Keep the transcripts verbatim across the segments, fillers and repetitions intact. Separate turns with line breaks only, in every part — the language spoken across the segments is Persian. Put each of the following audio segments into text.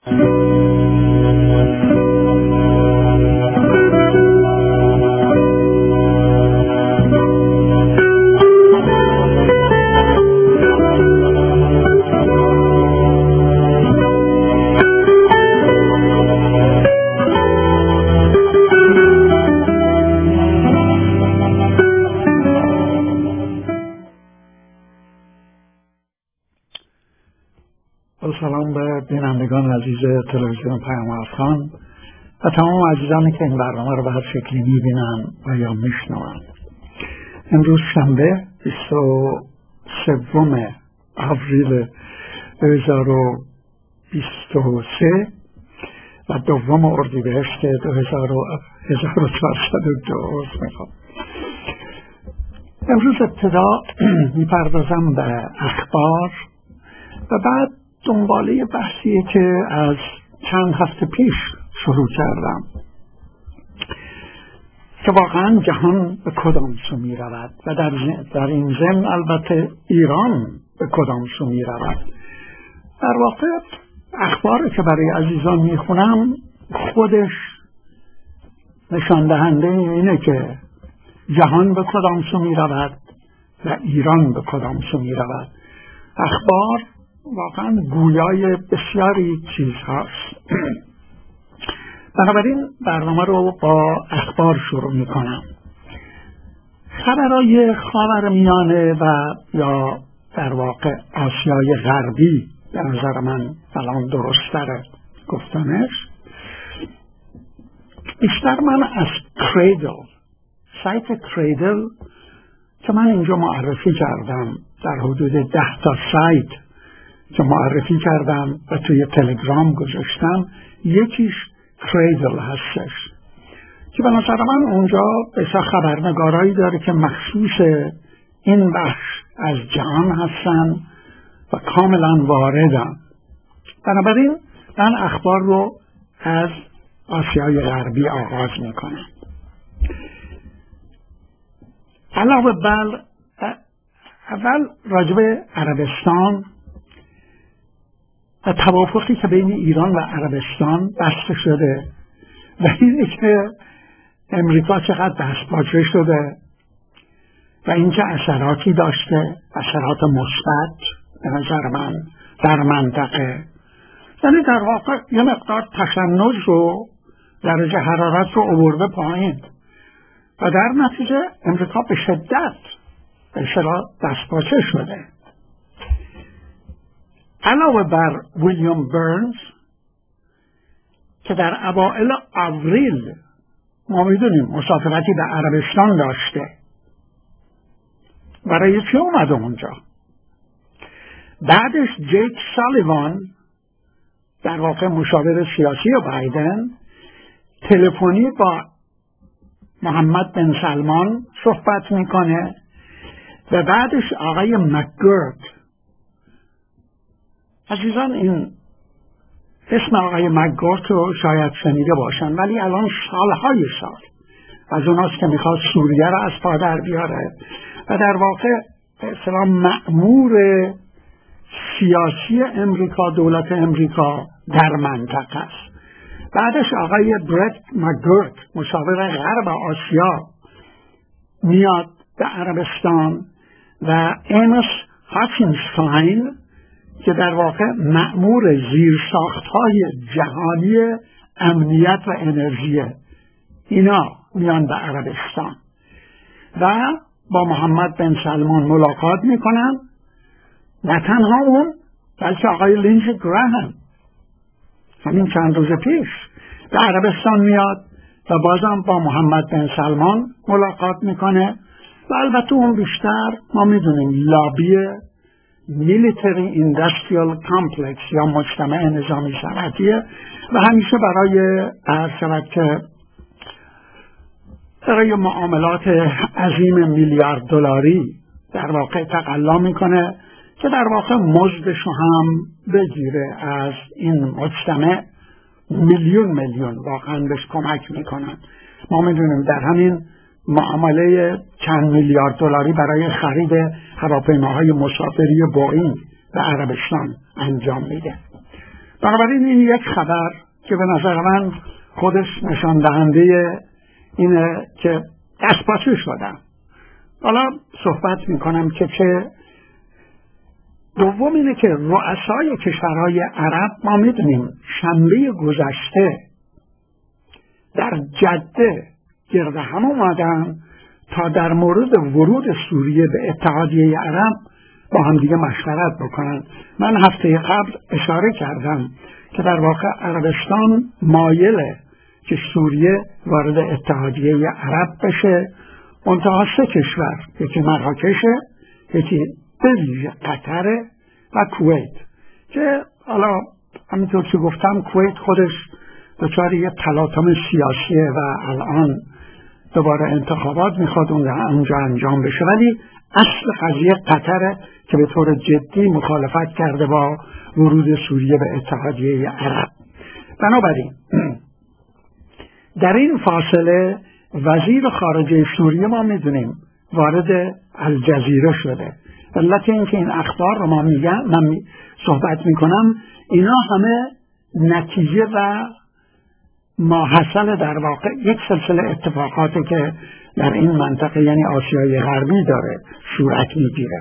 سلام به بینندگان عزیز تلویزیون پیام افغان و تمام عزیزانی که این برنامه رو به هر شکلی میبینن و یا میشنون. امروز شنبه بیست و سوم آوریل دو هزار و بیست و سه و دوم اردیبهشت دو هزار و چهارصد و دو میخوام. امروز ابتدا میپردازم به اخبار و بعد دنباله بحثیه که از چند هفته پیش شروع کردم که واقعا جهان به کدام سو می رود و در, در این ضمن البته ایران به کدام سو می رود. در واقع اخباری که برای عزیزان می خونم خودش نشان دهنده اینه که جهان به کدام سو می رود و ایران به کدام سو می رود. اخبار واقعا گویای بسیاری چیز هست. بنابراین برنامه رو با اخبار شروع می کنم. خبرهای خاورمیانه و یا در واقع آسیای غربی به نظر من الان درست‌تره گفتنش. بیشتر من از کریدل، سایت کریدل که من اینجا معرفی کردم، در حدود ده تا سایت که معرفی کردم و توی تلگرام گذاشتم، یکیش کریدل هستش که به نظر من اونجا بسیار خبرنگارایی داره که مخصوص این بخش از جهان هستن و کاملا واردن. بنابراین من اخبار رو از آسیای غربی آغاز میکنم. علاوه بر اول راجب عربستان و توافقی که بین ایران و عربستان بسته شده و اینه که امریکا چقدر دستپاچه شده و اینکه اثراتی داشته، اثرات مثبت به نظر من در منطقه، یعنی در واقع یه مقدار تشنج رو، درجه حرارت رو آورده پایین و در نتیجه امریکا به شدت به اصطلاح دستپاچه شده. علاوه بر ویلیام برنز که در اوائل آوریل ما میدونیم مسافرتی به عربستان داشته، برای چی اومده اونجا؟ بعدش جیک سالیوان در واقع مشاور سیاسی بایدن تلفنی با محمد بن سلمان صحبت میکنه و بعدش آقای مکگورک. عزیزان این اسم آقای مکگورک رو شاید شنیده باشن، ولی الان سالهای سال از اوناست که میخواد سوریه رو از پا در بیاره و در واقع به اصطلاح مأمور سیاسی امریکا، دولت امریکا در منطقه است. بعدش آقای برت مکگورک مشاور غرب آسیا میاد به عربستان و ایمس هاتینستاین که در واقع مأمور زیرساخت‌های جهانی امنیت و انرژیه، اینا میان به عربستان و با محمد بن سلمان ملاقات میکنن. نه تنها اون بلکه آقای لینچ گراهم همین چند روز پیش به عربستان میاد و بازم با محمد بن سلمان ملاقات میکنه و البته اون بیشتر ما میدونیم لابی میلیتری ایندستریال کامپلکس یا مجتمع نظامی صنعتیه و همیشه برای عرض شود که برای معاملات عظیم میلیارد دلاری در واقع تقلا میکنه که در واقع مزدش هم بگیره از این مجتمع. میلیون میلیون واقعا بهش کمک میکنن. ما میدونیم در همین معامله چند میلیارد دلاری برای خرید هواپیماهای مسافری بوئینگ به عربستان انجام میده. بنابراین این یک خبر که به نظر من خودش نشان دهنده اینه که دستپاچه شدم. حالا صحبت میکنم که چه. دوم اینه که رؤسای کشورهای عرب ما میدونیم شنبه گذشته در جده گرد هم اومدن تا در مورد ورود سوریه به اتحادیه عرب با هم دیگه مشورت بکنن. من هفته قبل اشاره کردم که در واقع عربستان مایله که سوریه وارد اتحادیه عرب بشه. منتها سه کشور، یکی مراکشه، یکی به ویژه قطر و کویت، که حالا همینطور که گفتم کویت خودش دچار یه تلاطم سیاسیه و الان دوباره انتخابات میخواد اونجا انجام بشه، ولی اصل قضیه قطره که به طور جدی مخالفت کرده با ورود سوریه به اتحادیه عرب. بنابراین در این فاصله وزیر خارجه سوریه ما میدونیم وارد الجزیره شده. علت این که این اخبار رو ما میگم، من صحبت میکنم، اینا همه نتیجه و ماحصل در واقع یک سلسله اتفاقاتی که در این منطقه یعنی آسیای غربی داره صورت میگیره.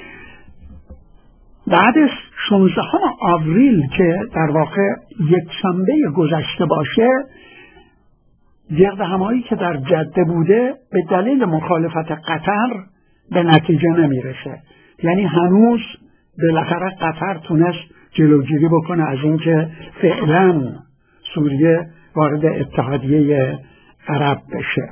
بعدش شانزدهم آوریل که در واقع یک شنبه گذشته باشه، گرد همایی که در جده بوده به دلیل مخالفت قطر به نتیجه نمیرسه. یعنی هنوز بالاخره قطر تونست جلوگیری بکنه از اینکه فعلا سوریه وارد اتحادیه عرب بشه.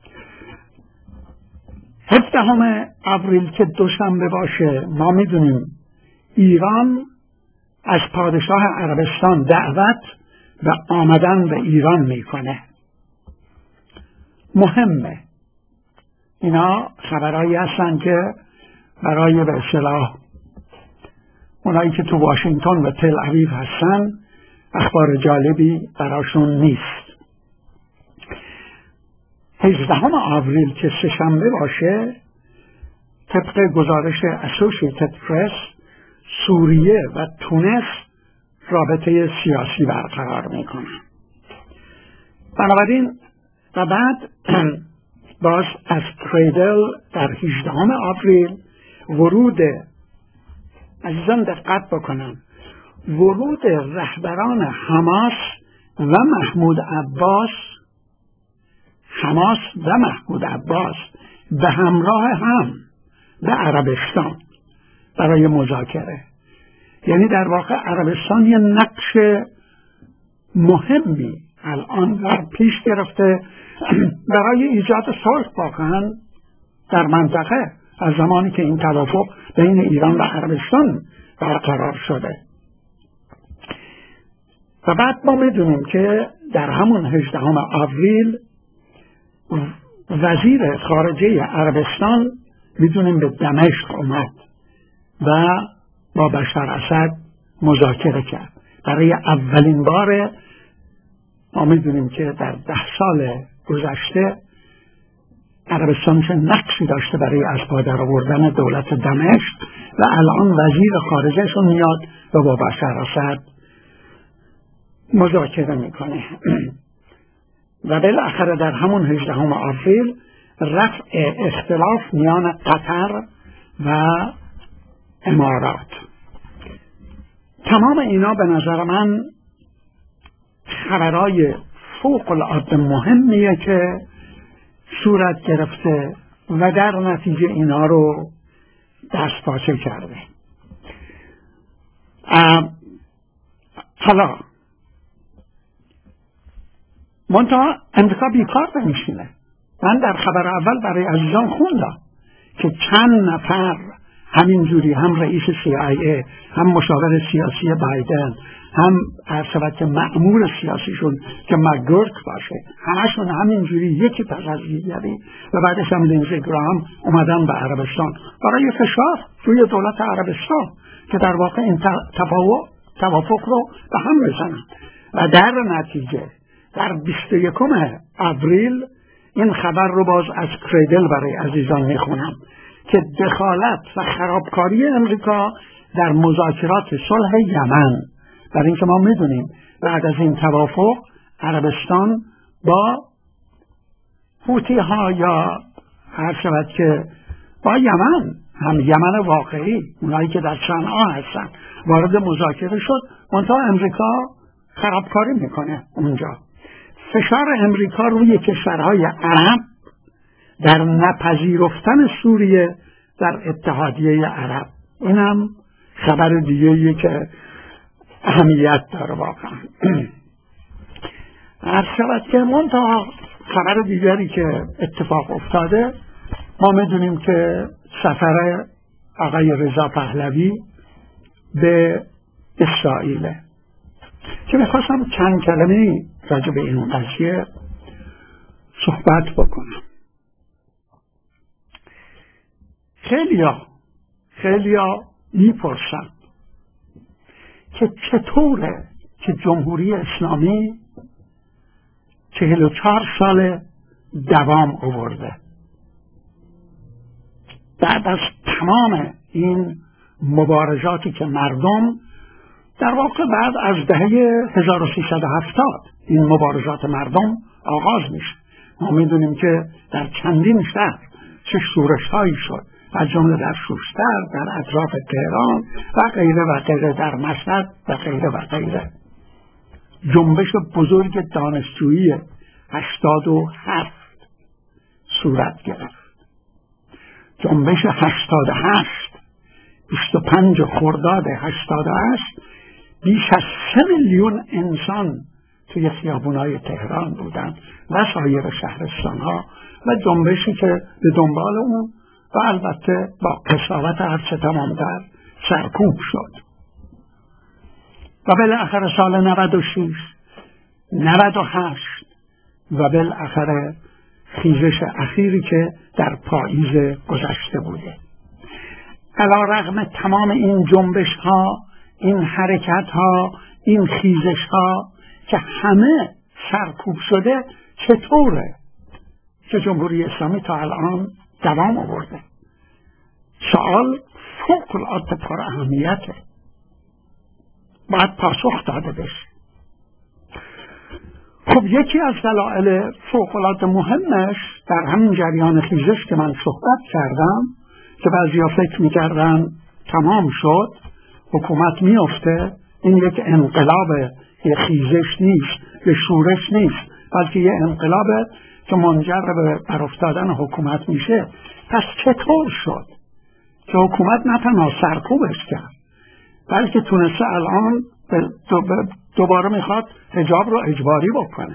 هفدهم آوریل که دوشنبه باشه، ما میدونیم ایران از پادشاه عربستان دعوت و آمدن به ایران میکنه. مهمه، اینا خبرهایی هستن که برای به اصطلاح اونایی که تو واشنگتن و تل اویو هستن اخبار جالبی براشون نیست. هجدهم آوریل که سه‌شنبه باشه، طبق گزارش اسوسییتد پرس، سوریه و تونس رابطه سیاسی برقرار میکنن. بنابراین و بعد باز از کریدل در هجدهم آوریل ورود، عزیزان دقت بکنن، ورود رهبران حماس و محمود عباس حماس و محمود عباس به همراه هم به عربستان برای مذاکره. یعنی در واقع عربستان یه نقش مهمی الان در پیش گرفته برای ایجاد صلح واقعا در منطقه از زمانی که این توافق بین ایران و عربستان برقرار شده. و بعد ما میدونیم که در همون هجدهم آوریل وزیر خارجه عربستان میدونیم به دمشق اومد و با بشار اسد مذاکره کرد. برای اولین بار ما میدونیم که در ده سال گذشته عربستان چه نقشی داشته برای از پا در آوردن دولت دمشق و الان وزیر خارجهشون میاد و با بشار اسد مذاکره میکنه. و بالاخره در همون هجدهم آوریل رفع اختلاف میان قطر و امارات. تمام اینا به نظر من خبرهای فوق العاده مهمیه که صورت گرفته و در نتیجه اینا رو دست پاچه کرده. حالا منتها امریکا بیکار نمیشینه. من در خبر اول برای عزیزان خوندم که چند نفر همینجوری، هم رئیس سی آی ای، هم مشاور سیاسی بایدن، هم ارشد مأمور سیاسیشون که مکگورک باشه، همشون همینجوری یکی پس از دیگری و بعدش هم لینزی گراهام اومدن به عربستان برای فشار روی دولت عربستان که در واقع این توافق رو به هم بزنن. و در نتیجه در بیست و یکم آوریل این خبر رو باز از کریدل برای عزیزان میخونم که دخالت و خرابکاری امریکا در مذاکرات صلح یمن برای اینکه ما میدونیم بعد از این توافق عربستان با حوتی ها یا هر شود که با یمن، هم یمن واقعی، اونایی که در صنعا هستن، وارد مذاکره شد. منتها امریکا خرابکاری میکنه اونجا. فشار امریکا روی کشورهای عرب در نپذیرفتن سوریه در اتحادیه عرب، این هم خبر دیگه‌ایه که اهمیت داره واقعا. هر شود که منتها خبر دیگری که اتفاق افتاده، ما میدونیم که سفر آقای رضا پهلوی به اسرائیل که میخواستم چند کلمه راجع به این قضیه صحبت بکنم. خیلیا خیلیا میپرسن که چطوره که جمهوری اسلامی چهل و چهار سال دوام آورده، بعد از تمام این مبارزاتی که مردم در واقع بعد از دهه هزار و سیصد و هفتاد این مبارزات مردم آغاز میشه. ما میدونیم که در چندین شهر چه شورش هایی شد، از جمله در شوشتر، در اطراف تهران و غیره و غیره، در مشهد و غیره و غیره. جنبش بزرگ دانشجویی هشتاد و هفت صورت گرفت. جنبش هشتاد و هشت، بیست و پنج خرداد هشتاد و هشت، بیش از سه میلیون انسان توی خیابونای تهران بودن و سایر شهرستانها و جنبشی که به دنبال اون و البته با قساوت هرچه تمام‌تر سرکوب شد. و بالاخره سال نود و شش، نود و هشت و بالاخره خیزش اخیری که در پاییز گذشته بوده. علی‌رغم تمام این جنبش ها، این حرکت ها، این خیزش ها که همه سرکوب شده، چطوره که جمهوری اسلامی تا الان دوام آورده؟ سوال فوق العاده پر اهمیته، باید پاسخ داده بشه. خب یکی از دلایل فوق العاده مهمش در همین جریان خیزش که من صحبت کردم، که بعضیا فکر میکردن تمام شد، حکومت میفته، این یک انقلاب، یک خیزش نیست، یک شورش نیست، بلکه یک انقلابه که منجر به برافتادن حکومت میشه. پس چطور شد که حکومت نه تنها سرکوبش کرد، بلکه تونسته الان دوباره میخواد حجاب رو اجباری بکنه،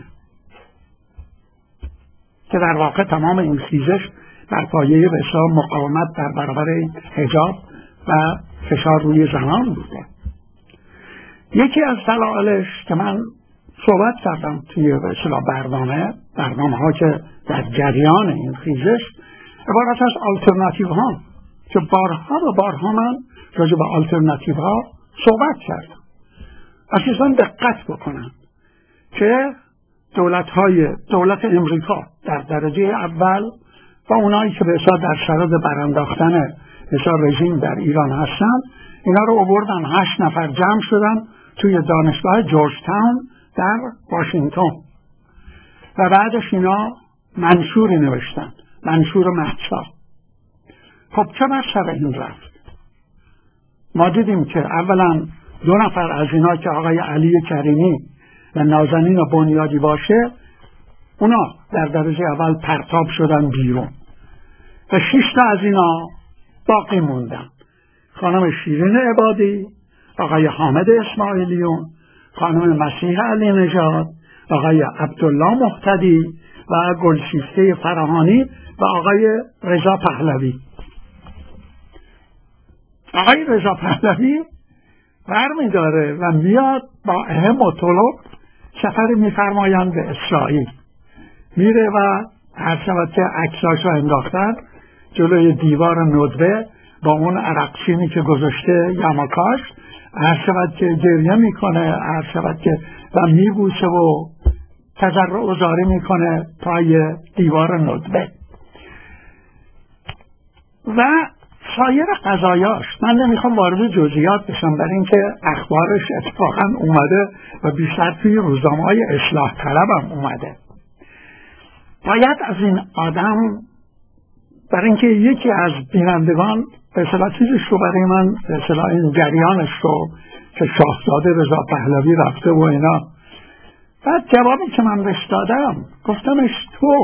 که در واقع تمام این خیزش بر پایه به اصطلاح مقاومت در برابر این حجاب و فشار روی زنان بوده. یکی از دلایلش که من صحبت کردم توی به اصطلاح برنامه برنامه ها که در جریان این خیزش، عبارت از آلترناتیو ها، که بارها و بارها من راجع به آلترناتیو ها صحبت کردم. عزیزان دقت بکنن که دولت های دولت امریکا در درجه اول و اونایی که به اصطلاح در شرایط برانداختن مثلا رژیم در ایران هستن، اینا رو آوردن، هشت نفر جمع شدن توی دانشگاه جورج تاون در واشنگتن و بعدش اینا منشوری نوشتن، منشور مهسا. خب چه بر سر این رفت؟ ما دیدیم که اولا دو نفر از اینا که آقای علی کریمی و نازنین بنیادی باشه، اونا در درجه اول پرتاب شدن بیرون و شش تا از اینا باقی موندن. خانم شیرین عبادی، آقای حامد اسماعیلیون، خانم مسیح علی نژاد، آقای عبدالله مهتدی و گلشیفته فراهانی و آقای رضا پهلوی. آقای رضا پهلوی برمی داره و میاد با اهم و طلب سفر میفرمایند به اسرائیل، میره و هر شود که عکساش رو انداختن جلوی دیوار ندبه با اون عرقچینی که گذاشته یماکاش، هر شود که گریه میکنه، هر شود که و میبوسه و تضرع و زاری میکنه پای دیوار ندبه. و سایر قضایاش من نمیخوام وارد جزئیات بشم، برای اینکه اخبارش اتفاقا اومده و بیشتر توی روزنامه‌های اصلاح طلبم اومده. باید از این آدم، برای اینکه یکی از بینندگان به اصطلاح چیزش رو برای من به اصطلاح این جریانش رو که شاهزاده رضا پهلوی رفته و اینا، بعد جوابی که من بهش دادم گفتمش تو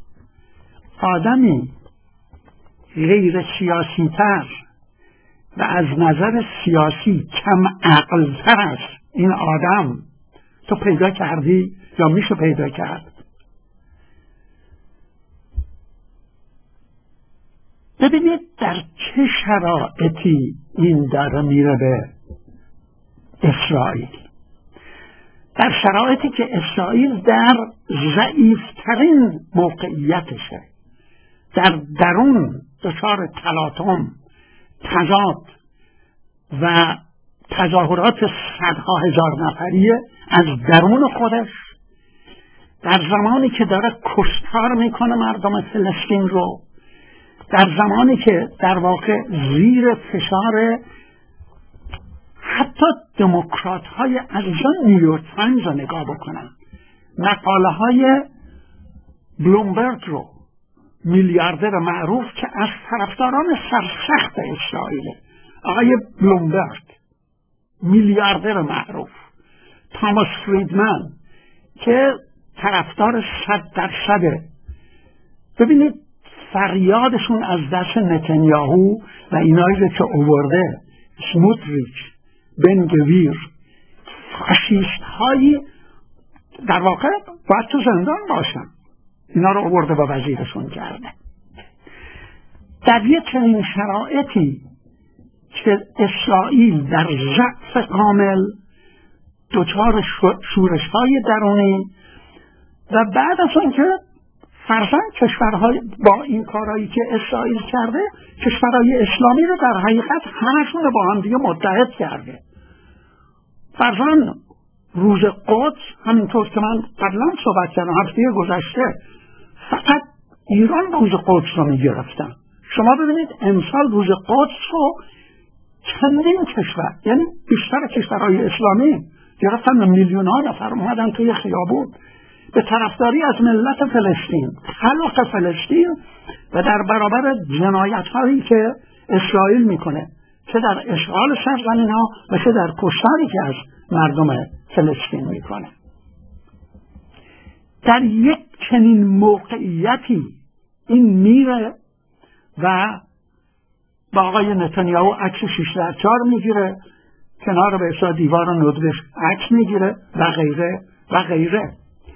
آدمی غیر سیاسی تر و از نظر سیاسی کم عقل تر از این آدم تو پیدا کردی یا میشه پیدا کرد؟ ببینید در چه شرایطی این داره میره به اسرائیل. در شرایطی که اسرائیل در ضعیفترین موقعیتشه، در درون دچار تلاطم، تضاد و تظاهرات صدها هزار نفریه از درون خودش، در زمانی که داره کشتار میکنه مردم فلسطین رو، در زمانی که در واقع زیر فشار حتی دموکرات های عزیزان نیویورک تایمز رو نگاه بکنن، مقاله های بلومبرگ رو، میلیاردر معروف که از طرفداران سرسخت اسرائیل، آقای بلومبرگ میلیاردر معروف، تاماس فریدمن که طرفدار صد درصده. ببینید فریادشون از دست نتانیاهو و اینایی که آورده، سموتریچ، بن گویر، فاشیست هایی در واقع باید تو زندان باشن، اینا رو آورده و وزیرشون کرده. در یک چنین شرایطی که اسرائیل در ضعف کامل دچار شورش های درونی و بعد از اون که فرضاً کشورهای با این کارهایی که اسرائیل کرده کشورهای اسلامی رو در حقیقت همشون رو با هم دیگه متحد کرده. فرضاً روز قدس، همینطور که من قبلا صحبت کردم هفته گذشته، فقط ایران روز قدس رو میگرفتن. شما ببینید امسال روز قدس رو چندین کشور، یعنی بیشتر کشورهای اسلامی گرفتن، میلیون ها نفر اومدن توی خیابون به طرفداری از ملت فلسطین، خلق فلسطین و در برابر جنایت هایی که اسرائیل میکنه، چه در اشغال سرزمین ها و چه در کشتاری که از مردم فلسطین میکنه. در یک چنین موقعیتی این میره و با آقای نتانیاهو عکس شش در چهار میگیره، کنار به اصلا دیوار ندبش عکس میگیره و غیره و غیره.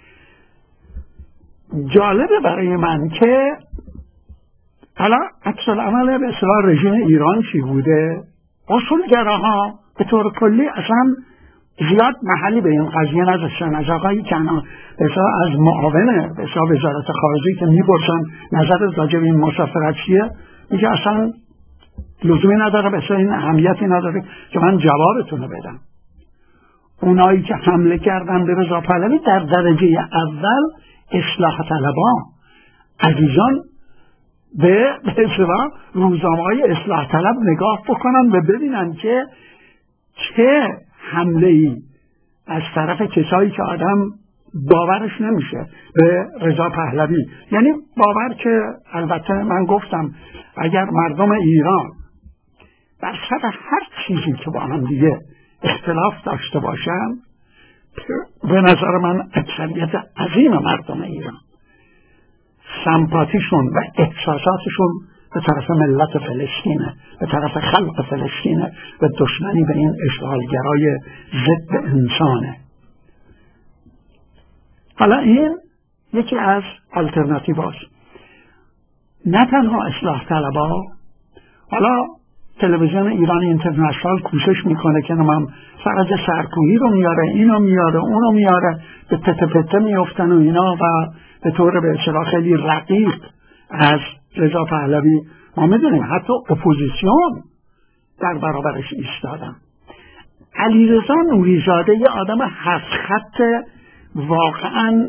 جالبه برای من که حالا عکس العمل به اصطلاح رژیم ایران چی بوده. اصولگراها به طور کلی اصلا زیاد محلی به این قضیه نداشتن. از آقایی که به اصطلاح از معاون به اصطلاح وزارت خارجه که میپرسن نظر راجع به این مسافرت چیه، میگه اصلا لزومی نداره، به اصطلاح این اهمیتی نداره که من جوابتون رو بدم. اونایی که حمله کردن به رضا پهلوی در درجه اول اصلاح طلبان، عزیزان به اصطلاح روزنامه‌های اصلاح طلب نگاه بکنن و ببینن که چه حمله ای از طرف کسایی که آدم باورش نمیشه به رضا پهلوی. یعنی باور که البته من گفتم اگر مردم ایران بر سر هر چیزی که با هم دیگه اختلاف داشته باشن، به نظر من اکثریت عظیم مردم ایران سمپاتیشون و احساساتشون به طرف ملت فلسطینه، به طرف خلق فلسطینه و دشمنی به این اشغالگرای ضد انسانه. حالا این یکی از آلترناتیواست. نه تنها اصلاح طلبا، حالا تلویزیون ایران اینترنشنال کوشش میکنه که من فرج سرکوهی رو میاره، اینو میاره، اونو میاره، به پته پته میافتن و اینا و به طور به اصطلاح خیلی رقیق از رضا پهلوی ما میدونیم حتی اپوزیسیون در برابرش ایستادن. علیرضا نوری‌زاده یه آدم هفت خط واقعا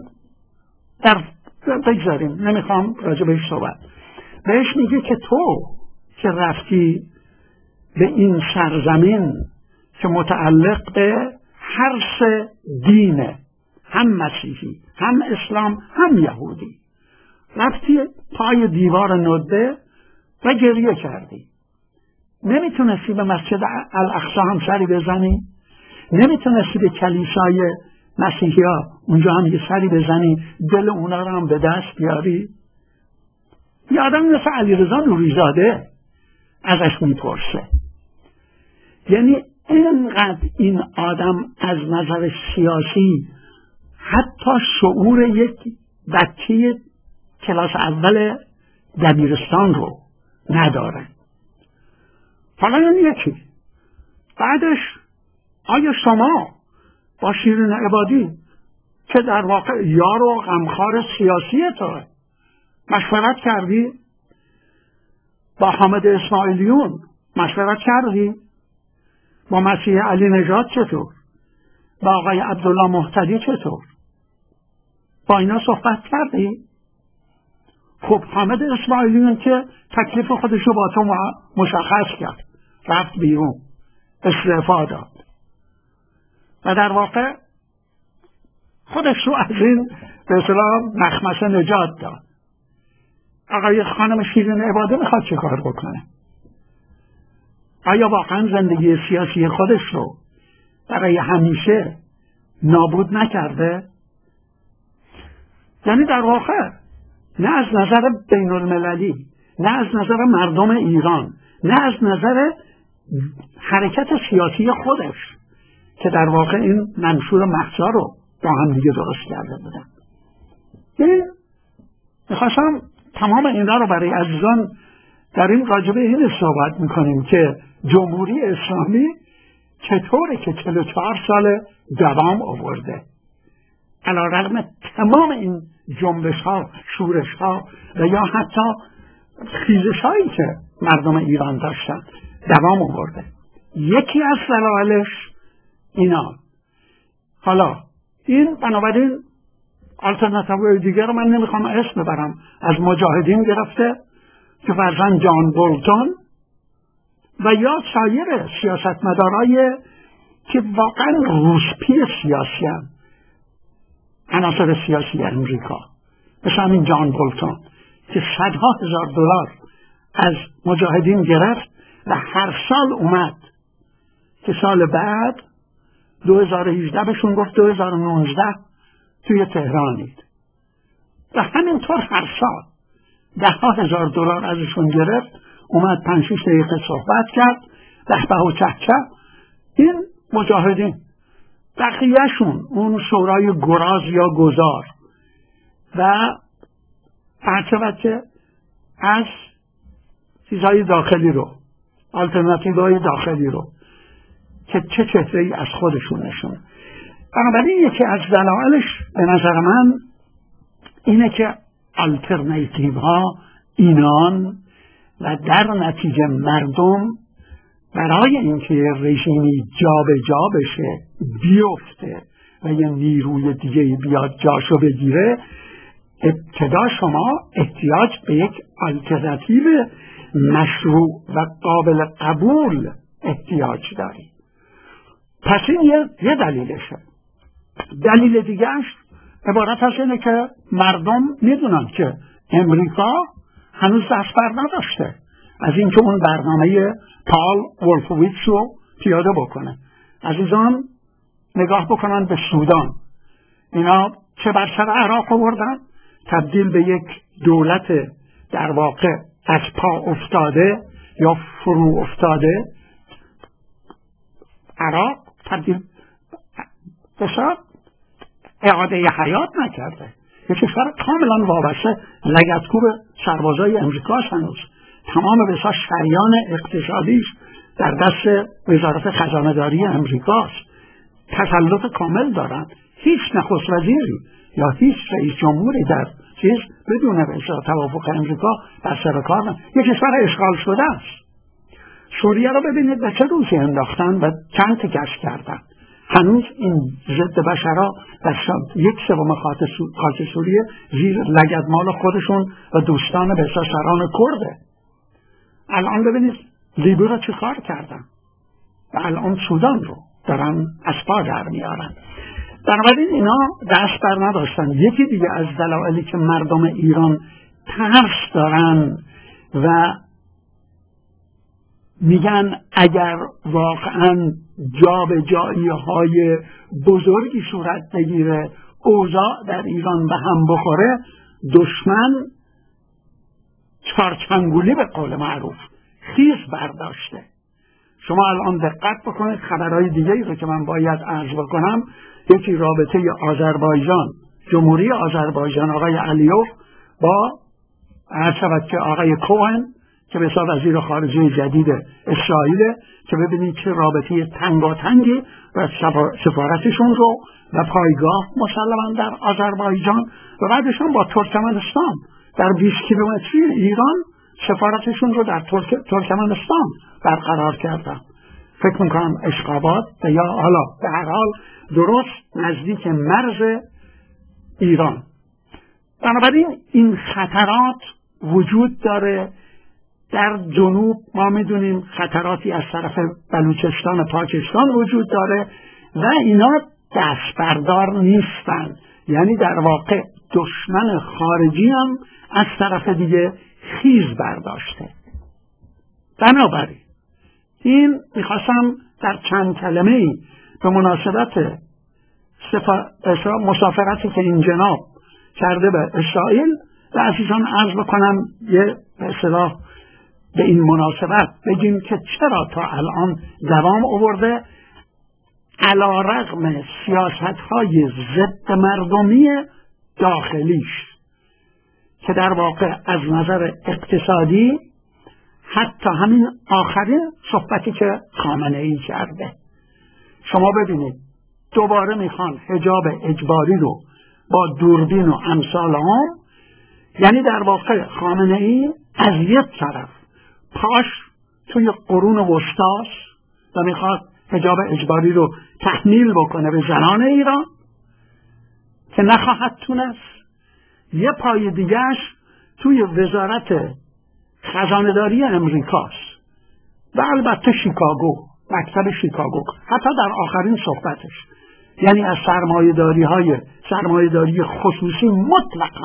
در بگذاریم، نمیخوام راجع بهش صحبت. بهش میگه که تو که رفتی به این سرزمین که متعلق به هر سه دینه، هم مسیحی، هم اسلام، هم یهودی، رفتی پای دیوار ندبه و گریه کردی. نمیتونستی به مسجد الاقصی هم سری بزنی؟ نمیتونستی به کلیسای مسیحی ها اونجا هم یه سری بزنی، دل اونا رو هم به دست بیاری؟ یه آدم مثل علیرضا نوری‌زاده ازش میپرسه. یعنی اینقدر این آدم از نظر سیاسی حتی شعور یک بچه کلاس اول دبیرستان رو نداره. حالا این یکی. بعدش آیا شما با شیرین عبادی که در واقع یار و غمخوار سیاسی تو مشورت کردی؟ با حامد اسماعیلیون مشورت کردی؟ با مسیح علی نژاد چطور؟ با آقای عبدالله مهتدی چطور؟ با اینا صحبت کردی؟ خب حامد اسماعیلیون که تکلیف خودش رو با تو مشخص کرد، رفت بیرون، استعفا داد و در واقع خودش رو از این به اصطلاح مخمسه نجات داد. آقای خانم شیرین عباده میخواد چه کار بکنه؟ آیا واقعا زندگی سیاسی خودش رو برای همیشه نابود نکرده؟ یعنی در واقع نه از نظر بین المللی، نه از نظر مردم ایران، نه از نظر حرکت سیاسی خودش که در واقع این منشور محضا رو با هم دیگه درست کرده بودن. یعنی میخواستم تمام این رو برای عزیزان در این راجبه این صحبت میکنیم که جمهوری اسلامی چطوره که چهل و چهار سال دوام آورده علیرغم تمام این جنبش ها، شورش ها و یا حتی خیزش هایی که مردم ایران داشتن دوام آورده. یکی از دلایلش اینا. حالا این بنابراین آلترناتیوهای دیگر رو من نمیخوام اسم ببرم، از مجاهدین گرفته که فرزن جان بولتون و یا سایر سیاستمدارای که واقعا روسپی سیاسی هم، عناصر سیاسی امریکا، مثل همین جان بولتون که صدها هزار دلار از مجاهدین گرفت و هر سال اومد که سال بعد دو هزار و هجده بهشون گفت دو هزار و نوزده توی تهرانید و همینطور هر سال ده ها هزار دلار ازشون گرفت، اومد پنج شش دقیقه صحبت کرد، ده به و چه چه. این مجاهدین بقیهشون اون شورای گراز یا گذار و بچه بچه از چیزهای داخلی رو، آلترناتیوهای داخلی رو که چه چهره‌ای از خودشون نشونه. بنابراین یکی از دلایلش به نظر من اینه که آلترناتیوها اینان و در نتیجه مردم برای اینکه رژیمی جا به جا بشه، بیفته و یه نیروی دیگه بیاد جاشو بگیره، ابتدا شما احتیاج به یک آلترناتیو مشروع و قابل قبول احتیاج داری. پس این یه, یه دلیلشه. دلیل دیگهش عبارت از اینه که مردم میدونن که امریکا هنوز دست بر نداشته از اینکه اون برنامه پال ولفویتس رو پیاده بکنه. عزیزان نگاه بکنن به سودان، اینا چه بر سر عراق آوردن، تبدیل به یک دولت در واقع از پا افتاده یا فرو افتاده عراق تبدیل بسیار اعاده حیات نکرده. یک کشور کاملا وابسته لگدکوب سربازای امریکا هنوز، تمام بسیار شریان اقتصادیش در دست وزارت خزانه داری امریکاست، تسلط کامل دارن. هیچ نخست وزیری یا هیچ رئیس جمهوری در چیز بدون بسیار توافق امریکا در سر کار نه. یک کشور اشغال شده است. سوریه رو ببینید به چه روزی انداختن و چند تکش کردن. هنوز این ضد بشرا در یک سوم خاک سوریه زیر لگدمال خودشون و دوستان بسیار سران کرده. الان ببینید لیبی رو چه کار کردن و الان سودان رو دارن از پا در میارن. بنابراین اینا دست بر نداشتن. یکی دیگه از دلایلی که مردم ایران ترس دارن و میگن اگر واقعا جابجایی های بزرگی صورت بگیره، اوضاع در ایران به هم بخوره، دشمن چارچنگولی به قول معروف خیز برداشته. شما الان دقت بکنید خبرهای دیگری رو که من باید عرض بکنم. یکی رابطه آذربایجان، جمهوری آذربایجان آقای علیوف با هر شود که آقای کوهن که به حساب وزیر خارجه جدید اسرائیل، که ببینید که رابطه تنگاتنگی و سفارتشون رو و پایگاه مسلما در آذربایجان و بعدش هم با ترکمنستان در بیست کیلومتری ایران سفارتشون رو در ترک... ترکمنستان برقرار کردن. فکر میکنم اشقابات یا حالا به هر حال درست نزدیک مرز ایران. بنابراین این خطرات وجود داره. در جنوب ما میدونیم خطراتی از طرف بلوچستان و پاکستان وجود داره و اینا دست بردار نیستن. یعنی در واقع دشمن خارجی هم از طرف دیگه خیز برداشته. بنابراین این میخواستم در چند کلمه ای به مناسبت سفا... مسافرتی که این جناب کرده به اسرائیل و عزیزان عرض بکنم یه به اصطلاح به این مناسبت بگیم که چرا تا الان دوام آورده علی رغم سیاست‌های ضد مردمی داخلیش که در واقع از نظر اقتصادی حتی همین آخرین صحبتی که خامنه‌ای کرده. شما ببینید دوباره میخوان حجاب اجباری رو با دوربین و امثال هم، یعنی در واقع خامنه‌ای از یک طرف پاش توی قرون وسطاست و میخواد حجاب اجباری رو تحمیل بکنه به زنان ایران که نخواهد تونست، یه پای دیگهش توی وزارت خزانه‌داری امریکاست و البته شیکاگو، مکتب شیکاگو، حتی در آخرین صحبتش، یعنی از سرمایه‌داری های سرمایه‌داری خصوصی مطلقا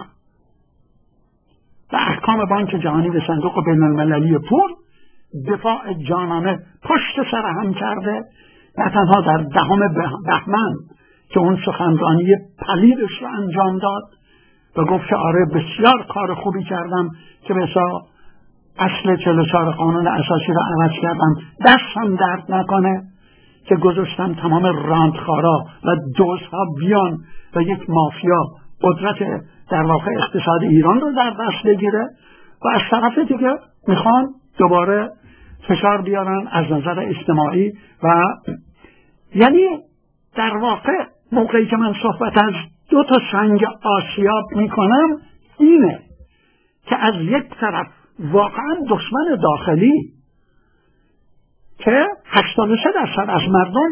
و احکام بانک جهانی به صندوق بین المللی پول دفاع جانانه پشت سر هم کرده. نه تنها در دهم بهمن که اون سخنرانی پلیدش رو انجام داد و گفت که آره بسیار کار خوبی کردم که بسا اصل چهل و چهار قانون اساسی رو عوض کردم، دست هم درد نکنه که گذاشتم تمام راندخارا و دوزها بیان و یک مافیا قدرت در واقع اقتصاد ایران رو در دست بگیره و از طرف دیگه میخوان دوباره فشار بیارن از نظر اجتماعی و یعنی در واقع موقعی که من صحبت از دو تا سنگ آسیاب میکنم اینه که از یک طرف واقعا دشمن داخلی که هشتاد و سه درصد از مردم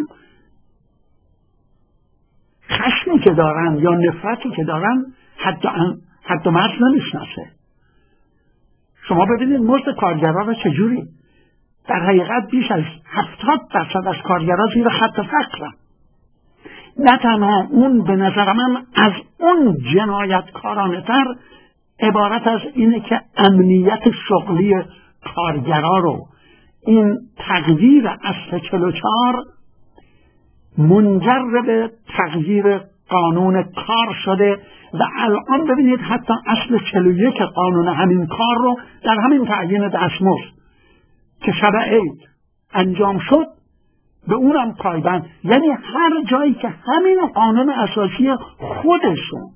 خشمی که دارن یا نفرتی که دارن حد حد و مرز نمیشناسه. شما ببینید مزد کارگرها رو چجوری، در حقیقت بیش از هفتاد درصد از کارگرها زیر خط فقرن. نه تنها اون به نظر من از اون جنایتکارانه تر عبارت از اینه که امنیت شغلی کارگرها رو این تغییر اصل چهل و چهار منجر به تغییر قانون کار شده و الان ببینید حتی اصل چهل و یک قانون همین کار رو در همین تعیین دستمزد که شب عید انجام شد به اونم پایبند. یعنی هر جایی که همین قانون اساسی خودشون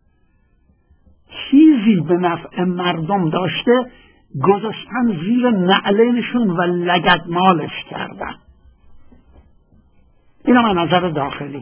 چیزی به نفع مردم داشته گذاشتن زیر نعلینشون و لگدمالش کردن. این هم نظر داخلی.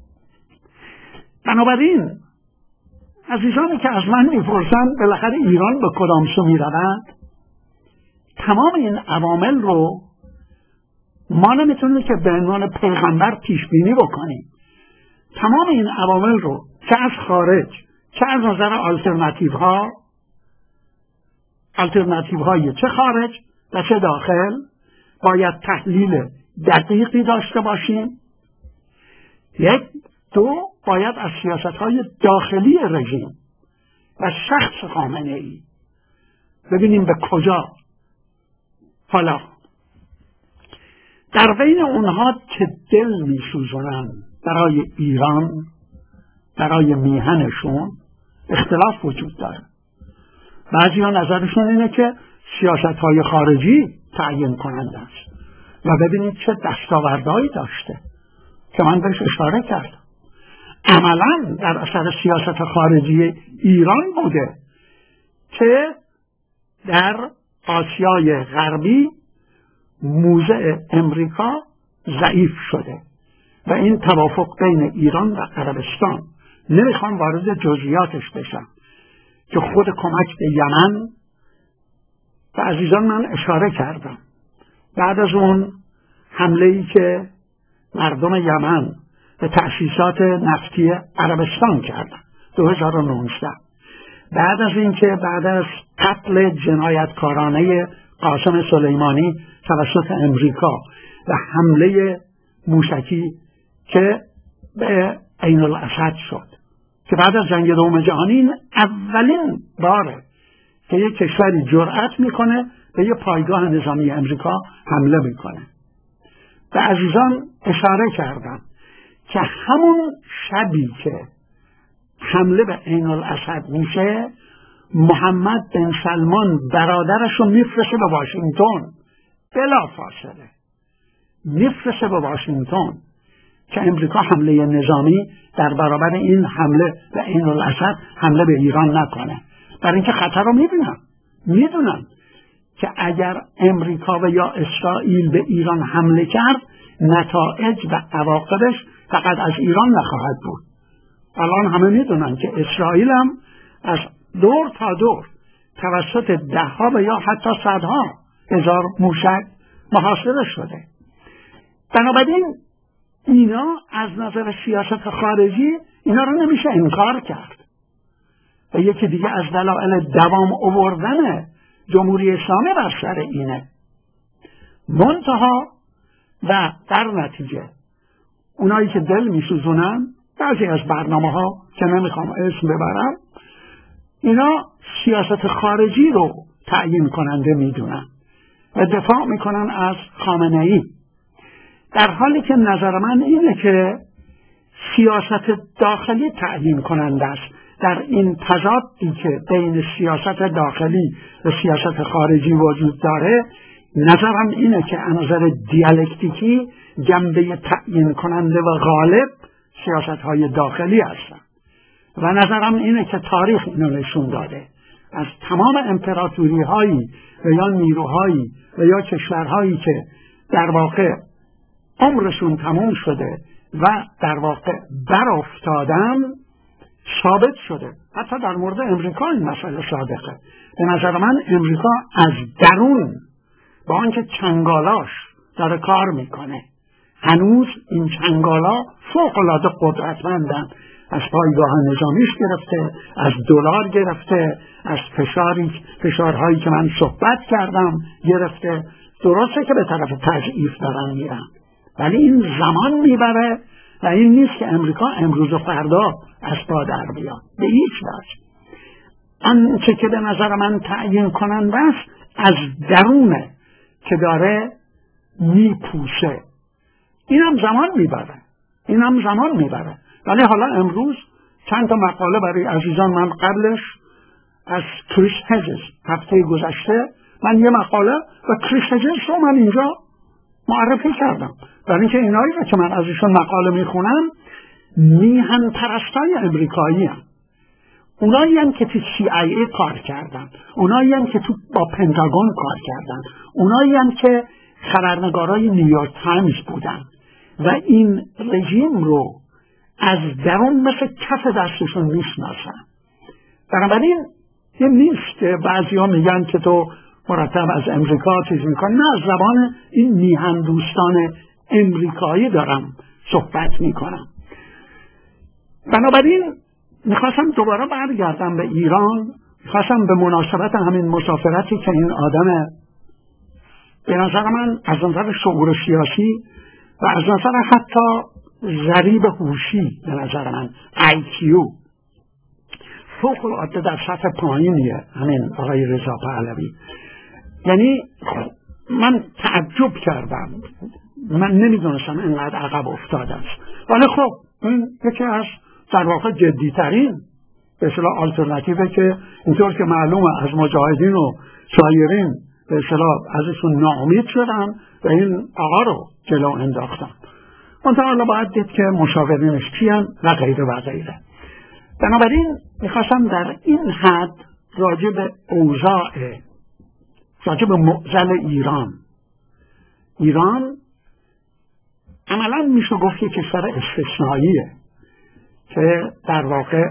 بنابراین عزیزانی که از من میپرسن بالاخره ایران به کدام سو میرود، تمام این عوامل رو ما نمیتونیم که به عنوان پیغمبر پیش بینی بکنیم. تمام این عوامل رو چه از خارج چه از نظر آلترناتیو ها آلترناتیو های چه خارج و چه داخل باید تحلیل دقیقی داشته باشیم. یک دو باید از سیاست‌های داخلی رژیم و شخص خامنه‌ای ببینیم به کجا. حالا در بین اونها که دل می‌سوزونن برای ایران، برای میهنشون، اختلاف وجود داره. بعضی ها نظرشون اینه که سیاست‌های خارجی تعیین کننده است و ببینید چه دستاوردهایی داشته که من بهش اشاره کردم. عملاً در اثر سیاست خارجی ایران بوده که در آسیای غربی موضع امریکا ضعیف شده و این توافق بین ایران و عربستان، نمیخوام وارد جزئیاتش بشم، که خود کمک به یمن و عزیزان من اشاره کردم، بعد از اون حمله‌ای که مردم یمن به تأسیسات نفتی عربستان کردن دو هزار و نوزده، بعد از اینکه بعد از قتل جنایتکارانه قاسم سلیمانی توسط امریکا و حمله موشکی که به عین الاسد شد، که بعد از جنگ دوم جهانی این اولین باره که یک کشوری جرأت میکنه به یک پایگاه نظامی امریکا حمله میکنه. به عزیزان اشاره کردم که همون شبی که حمله به عین الاسد میشه، محمد بن سلمان برادرش رو میفرسته به واشنگتن، بلا فاصله میفرسته به واشنگتن که امریکا حمله نظامی در برابر این حمله به عین الاسد حمله به ایران نکنه. برای اینکه خطر رو میبینن، میدونن که اگر امریکا و یا اسرائیل به ایران حمله کرد، نتایج و عواقبش فقط از ایران نخواهد بود. الان همه میدونن که اسرائیل هم از دور تا دور توسط ده ها و یا حتی صدها هزار موشک محاصره شده. بنابراین اینا از نظر سیاست خارجی اینا رو نمیشه انکار کرد. و یکی دیگه از دلایل دوام آوردن جمهوری اسلامی بر سر اینه. منتها و در نتیجه اونایی که دل میسوزونن، بعضی از برنامه ها که نمیخوام اسم ببرم، اینا سیاست خارجی رو تعیین کننده میدونن و دفاع میکنن از خامنه‌ای، در حالی که نظر من اینه که سیاست داخلی تعیین کننده است. در این تضادی که بین سیاست داخلی و سیاست خارجی وجود داره، نظرم اینه که از نظر دیالکتیکی جنبه تعیین کننده و غالب سیاست های داخلی هستن و نظرم اینه که تاریخ اینو نشون داده. از تمام امپراتوری هایی و یا نیروهایی و یا کشورهایی که در واقع عمرشون تموم شده و در واقع بر افتادن، ثابت شده. حتی در مورد امریکا این مسئله صادقه. به نظر من امریکا از درون با آنکه چنگالاش داره کار میکنه، هنوز این چنگالا فوق‌العاده قدرتمندن. از پایگاه نظامیش گرفته، از دلار گرفته، از فشاری فشارهایی که من صحبت کردم گرفته. درسته که به طرف تضعیف دارن میرن، ولی این زمان میبره و این نیست که امریکا امروز و فردا از پا در بیاد به هیچ وجه. آنچه که به نظر من تعیین کننده است از درونه که داره میپوشه. اینم زمان میبره اینم زمان میبره ولی حالا امروز چند تا مقاله برای عزیزان من قبلش از کریس هجز هفته گذشته من یه مقاله و کریس هجز رو من اینجا معرفی کردم، برای اینکه اینایی که من ازشون مقاله میخونم میهن پرستای امریکایی هم. اونایی هم که تو سی آی ای کار کردن، اونایی هم که تو با پنتاگون کار کردن، اونایی هم که خبرنگارای نیویورک تایمز بودن و این رژیم رو از درون مثل کف دستشون میشناسن. بنابراین این نیست که بعضی ها میگن که تو مرتب از امریکا چیز میکنی. نه، از زبان این میهن دوستان امریکایی دارم صحبت میکنم. بنابراین میخواستم دوباره برگردم به ایران، میخواستم به مناسبت همین مسافرتی که این آدم به نظر من از نظر شعور سیاسی و از نظر حتی ضریب هوشی، به نظر من آی کیو فوق العاده در سطح پایینیه همین آقای رضا پهلوی. یعنی من تعجب کردم، من نمیدونستم اینقدر عقب افتاده است. ولی خب این یکی از در واقع جدیترین به اصطلاح آلترناتیوه که اینطور که معلومه از مجاهدین و سایرین به اصطلاح ازشون ناامید شدن و این آقا رو جلو انداختن. منتها حالا باید دید که مشاورینش کیان و غیره و غیره. بنابراین میخواستم در این حد راجع به اوضاع، راجع به معضل ایران ایران عملا میشه گفت یک کشور استثنائیه که در واقع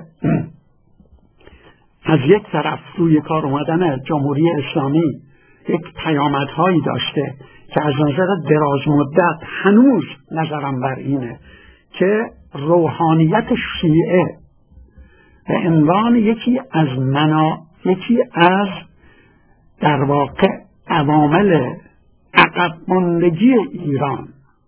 از یک طرف روی کار اومدن جمهوری اسلامی یک پیامدهایی داشته که از نظر دراز مدت هنوز نظرم بر اینه که روحانیت شیعه به عنوان یکی از منا یکی از در واقع عوامل عقب ماندگی ایران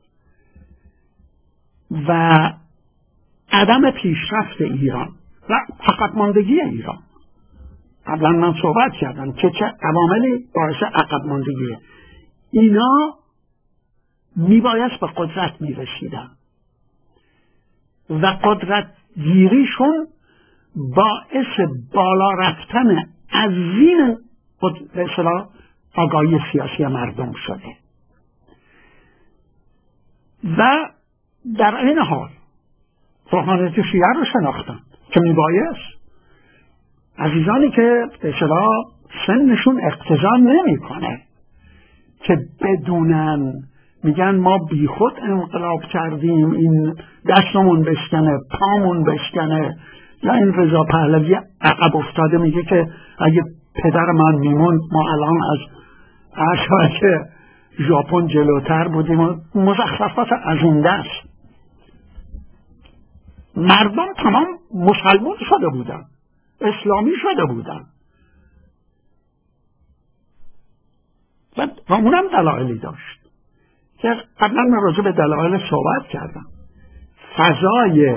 و عدم پیشرفت ایران و عقب ماندگی ایران، قبلا من صحبت کردم که چه عواملی باعث عقب ماندگیه، اینا میبایست به قدرت میرسیدن و قدرت گیریشون باعث بالا رفتن عظیم به اصطلاح آگاهی سیاسی مردم شده و در این حال روحانیت شیعه رو شناختن که میبایست عزیزانی که به اصطلاح سنشون اقتضا نمیکنه که بدونن، میگن ما بیخود انقلاب کردیم، این دستمون بشکنه پامون بشکنه، یا این رضا پهلوی عقب افتاده میگه که اگه پدر من میموند ما الان از اشاره ژاپن جلوتر بودیم و مزخرفات از این دست. مردم تمام مسلمان شده بودن، اسلامی شده بودن و اونم دلایلی داشت که قبلا من راجع به دلایل صحبت کردم. فضای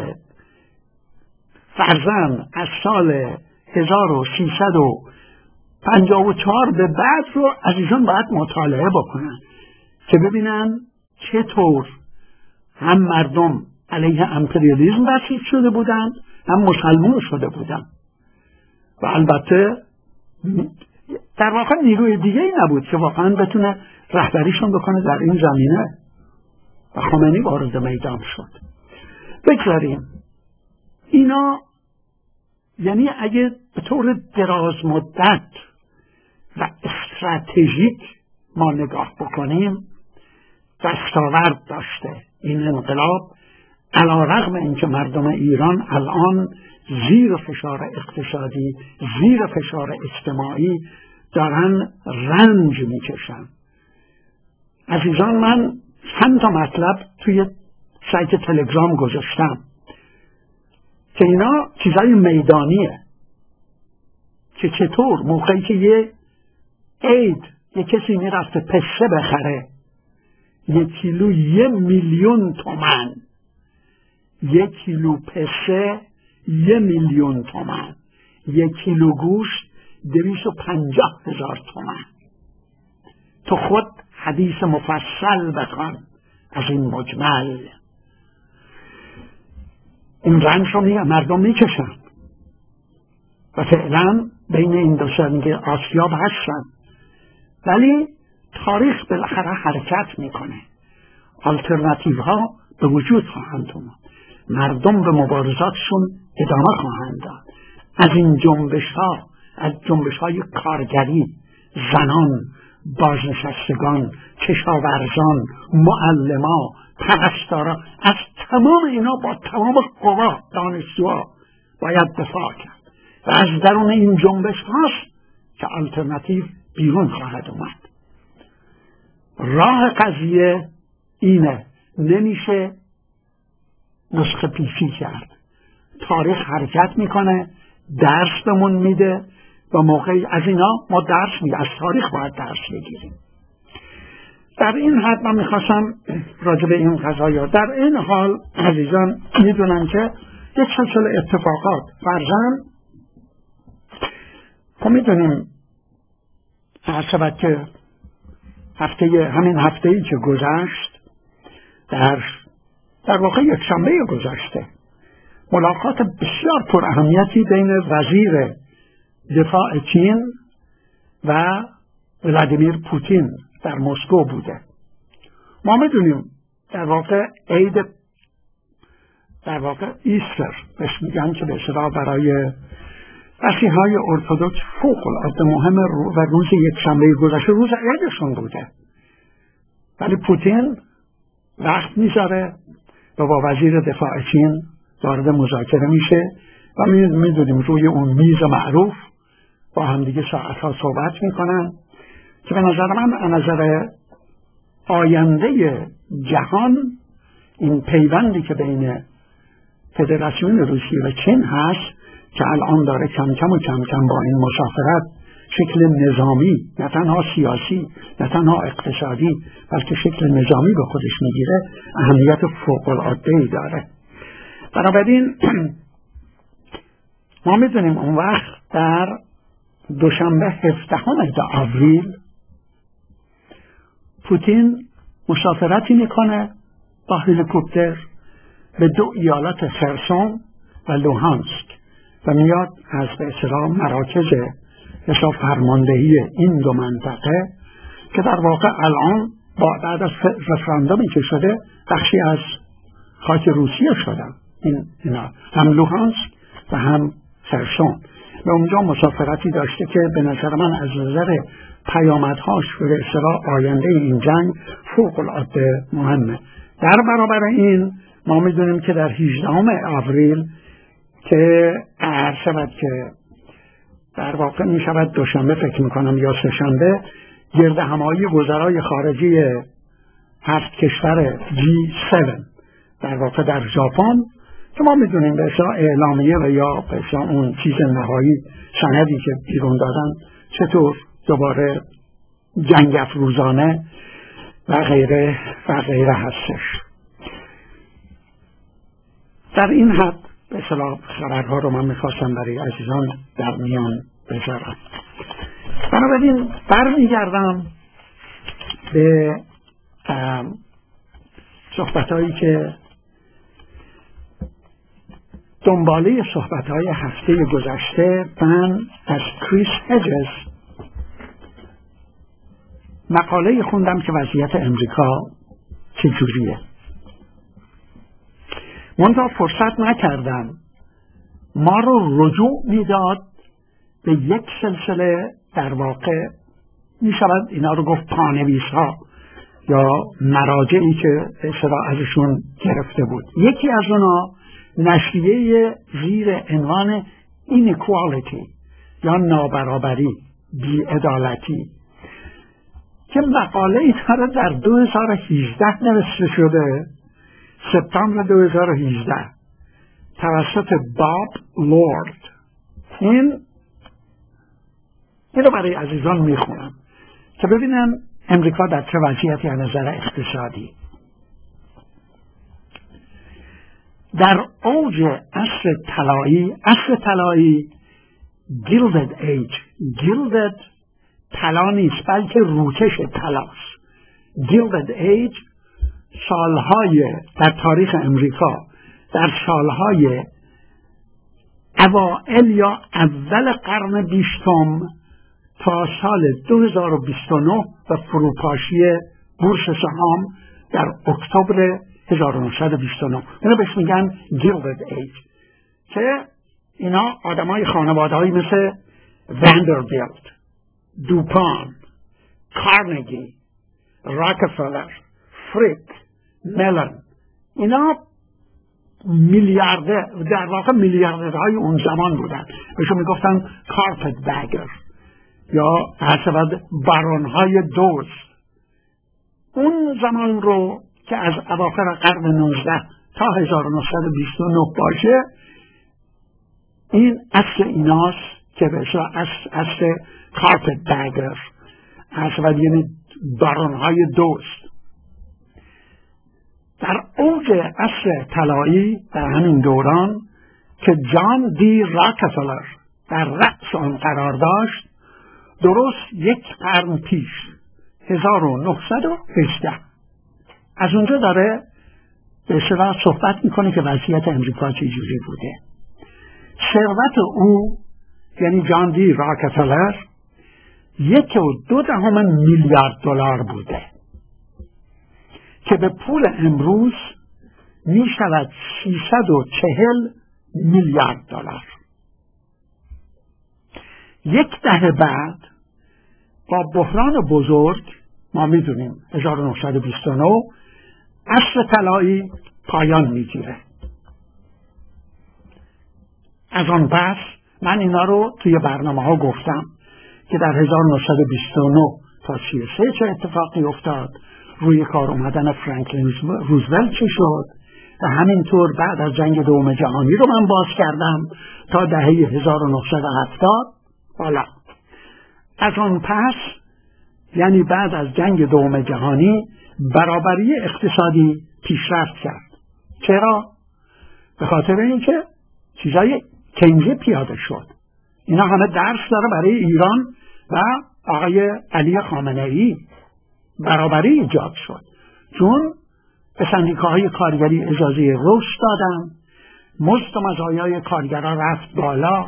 فرزن از سال هزار و سیصد و پنجاه و چهار به بعد رو عزیزان باید مطالعه بکنن که ببینن چطور هم مردم علیه امپریالیسم بسیج شده بودن، هم مسلمان شده بودن و البته در واقع نیروی دیگه ای نبود که واقعا بتونه رهبریشون بکنه در این زمینه و خمینی وارد میدان شد. بگذاریم اینا، یعنی اگه به طور دراز مدت و استراتژیک ما نگاه بکنیم دستاورد داشته این انقلاب، علی رغم اینکه مردم ایران الان زیر فشار اقتصادی، زیر فشار اجتماعی دارن رنج میکشن. عزیزان من چند تا مطلب توی سایت تلگرام گذاشتم که اینا چیزای میدانیه که چطور موقعی که یه عید یه کسی میرفته پسته بخره یک کیلو یه میلیون تومن، یک کیلو پسته یه میلیون تومن، یک کیلو گوشت دویست و پنجاه هزار تومن. تو خود حدیث مفصل بخوان از این مجمل. این رنج رو میگه مردم میکشن و فعلا بین این دو سنگ آسیاب هستن، ولی تاریخ بالاخره حرکت میکنه، آلترناتیو ها به وجود خواهند اومد، مردم به مبارزاتشون ادامه خواهند داد. از این جنبش ها، از جنبش های کارگری، زنان، بازنشستگان، کشاورزان، معلما، پرستارا، از تمام اینا با تمام قوا دانشجوها باید دفاع کرد و از درون این جنبش هاست که آلترناتیو بیرون خواهد اومد. راه قضیه اینه، نمیشه نسخه پیشی کرد. تاریخ حرکت میکنه، درس بهمون میده و موقعی از اینا ما درس میده، از تاریخ باید درس بگیریم. در این حد من میخواستم راجع به این قضایا. در این حال عزیزان میدونن که یک سلسله اتفاقات فرضاً ما میدونیم عصبت که هفته همین هفته‌ای که گذشت در در واقع یک شنبه گذشته ملاقات بسیار پر اهمیتی بین وزیر دفاع چین و ولادیمیر پوتین در مسکو بوده. ما میدونیم در واقع عید در واقع ایستر بهش میگن که به اصطلاح برای مسیحای ارتدوکس فوق العاده مهم و روز یک شنبه گذشته روز عیدشون بوده، ولی پوتین وقت میذاره و با وزیر دفاع چین وارد مذاکره میشه و میدونیم روی اون میز معروف با همدیگه ساعتها صحبت میکنن که به نظر من از نظر آینده جهان این پیوندی که بین فدراسیون روسیه و چین هست که الان داره کم کم و کم کم با این مسافرت شکل نظامی، نه تنها سیاسی نه تنها اقتصادی بلکه شکل نظامی به خودش میگیره، اهمیت فوق العاده‌ای داره. بنابراین ما میدونیم اون وقت در دوشنبه هفدهم آوریل پوتین مسافرتی میکنه با هلیکوپتر به دو ایالت خرسون و لوهانسک و میاد از به اصطلاح مراکز حساب فرماندهی این دو منطقه که در واقع الان با بعد از رفراندومی که شده بخشی از خاک روسیه شدن این اینا، هم لوهانسک و هم خرسون. به اونجا مسافرتی داشته که به نظر من از نظر پیامدهاش به اصطلاح آینده این جنگ فوق العاده مهمه. در برابر این ما میدونیم که در هجدهم آوریل که عرض شود که در واقع می شود دوشنبه فکر میکنم یا سه شنبه گرد همایی وزرای خارجی هفت کشور جی هفت در واقع در ژاپن که ما میدونیم به اصطلاح اعلامیه و یا به اصطلاح اون چیز نهایی سندی که بیرون دادن چطور دوباره جنگ افروزانه و غیره و غیره هستش. در این حد به اصطلاح خبرها رو من میخواستم برای عزیزان در میان بذارم. بنابراین برمیگردم به صحبتهایی که دنباله صحبتهای هفته گذشته من از کریس هجز مقاله خوندم که وضعیت امریکا چجوریه. منتها فرصت نکردم، ما رو رجوع میداد به یک سلسله در واقع می شود اینا رو گفت پانویس ها یا مراجعی که اصطلاح ازشون گرفته بود. یکی از اونا نشریه زیر عنوان اینیکوالیتی یا نابرابری، بی‌عدالتی که مقاله ای داره در دو هزار و هجده نوشته شده، سپتامبر دو هزار و هجده توسط باب لورد. این این رو برای عزیزان میخونم که ببینن امریکا در چه وضعیتی از نظر اقتصادی. در اوج عصر طلایی، عصر طلایی گیلدد ایج، گیلدد طلا نیست بلکه روکش طلاست. گیلدد ایج سالهای در تاریخ امریکا در سالهای اوائل یا اول قرن بیستم تا سال دو هزار و بیست و نه و فروپاشی بورس سهام در اکتبر هزار و نهصد و بیست و نه. اینا بهش میگن گیلدد ایج که اینا آدمای خانواده‌ای مثل وندربیلت، دوپان، کارنگی، راکفلر، فریک، ملن، اینا میلیارده در واقع میلیاردرهای اون زمان بودن. بهشون میگفتن کارپت بگر یا حسب بارونهای دوز. اون زمان رو که از اواخر قرن نوزده تا هزار و نهصد و بیست و نه باشه، این اصل ایناست که به اصلا اصل, اصل کارپت بگر حسب یعنی بارونهای دوست. در اوج عصر طلایی در همین دوران که جان دی راکفلر در رأس آن قرار داشت، درست یک قرن پیش، هزار و نهصد و هجده، از اونجا داره به اصطلاح صحبت میکنه که وضعیت امریکا چجوری بوده. ثروت او یعنی جان دی راکفلر یک و دو دهم میلیارد دلار بوده که به پول امروز می شود سیصد و چهل میلیارد دلار. یک دهه بعد با بحران بزرگ، ما می دونیم هزار و نهصد و بیست و نه، عصر طلایی پایان می گیره. از آن پس من اینا رو توی برنامه ها گفتم که در هزار و نهصد و بیست و نه تا سی و سه چه اتفاقی افتاد، روی کار اومدن فرانکلین روزولت چی شد و همینطور بعد از جنگ دوم جهانی رو من باز کردم تا دهه هزار و نهصد و هفتاد. حالا از آن پس یعنی بعد از جنگ دوم جهانی برابری اقتصادی پیشرفت کرد. چرا؟ به خاطر اینکه چیزای کنجی پیاده شد. اینا همه درس داره برای ایران و آقای علی خامنه‌ای. برابری ایجاد شد چون به سندیکاهای کارگری اجازه رشد دادن، مزد و مزایای کارگرها رفت بالا،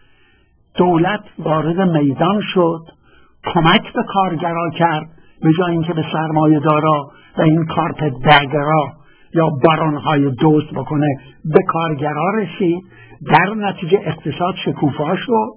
دولت وارد میدان شد، کمک به کارگرها کرد، به جای اینکه به سرمایه دارا و این کارپت برگرها یا بارونهای دوست بکنه، به کارگرها رسید. در نتیجه اقتصاد شکوفا شد.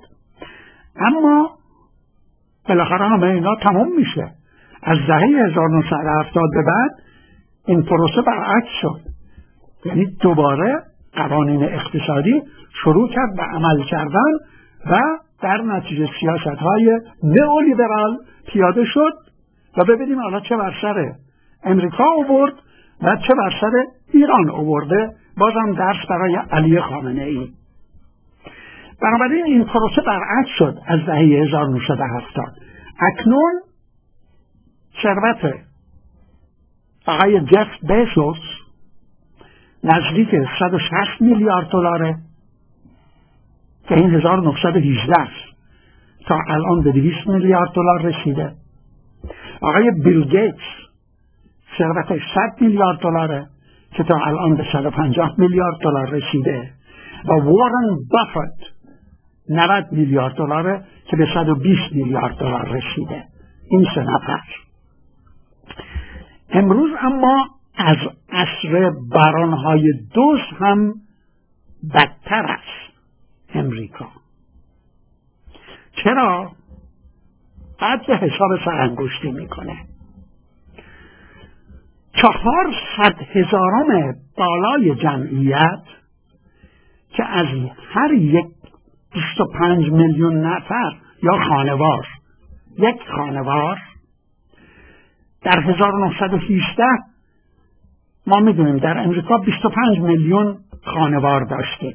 اما بالاخره همه اینا تمام میشه. از دهه هزار و نهصد و هفتاد به بعد این پروسه برعکس شد، یعنی دوباره قوانین اقتصادی شروع کرد به عمل کردن و در نتیجه سیاست‌های نئولیبرال پیاده شد و ببینیم حالا چه بر سر امریکا آورد و چه بر سر ایران آورده. بازم درس برای علی خامنه‌ای. بنابراین این پروسه برعکس شد از دهه هزار و نهصد و هفتاد. اکنون ثروت آقای جف بیزوس نزدیک صد و شصت میلیارد دلاره که این هزار و نهصد و هجده است، تا الان به دویست میلیارد دلار رسیده. آقای بیل گیتس ثروتش صد میلیارد دلاره که تا الان به صد و پنجاه میلیارد دلار رسیده و وارن بافت نود میلیارد دلاره که به صد و بیست میلیارد دلار رسیده. این سه نفر. امروز اما از عصر بارونهای دوست هم بدتر است امریکا. چرا؟ بعد به حساب سرانگشتی میکنه. چهارصد هزارم بالای جمعیت که از هر یک بیست و پنج میلیون نفر یا خانوار، یک خانوار در هزار و نهصد و هجده ما میدونیم در امریکا بیست و پنج میلیون خانوار داشتیم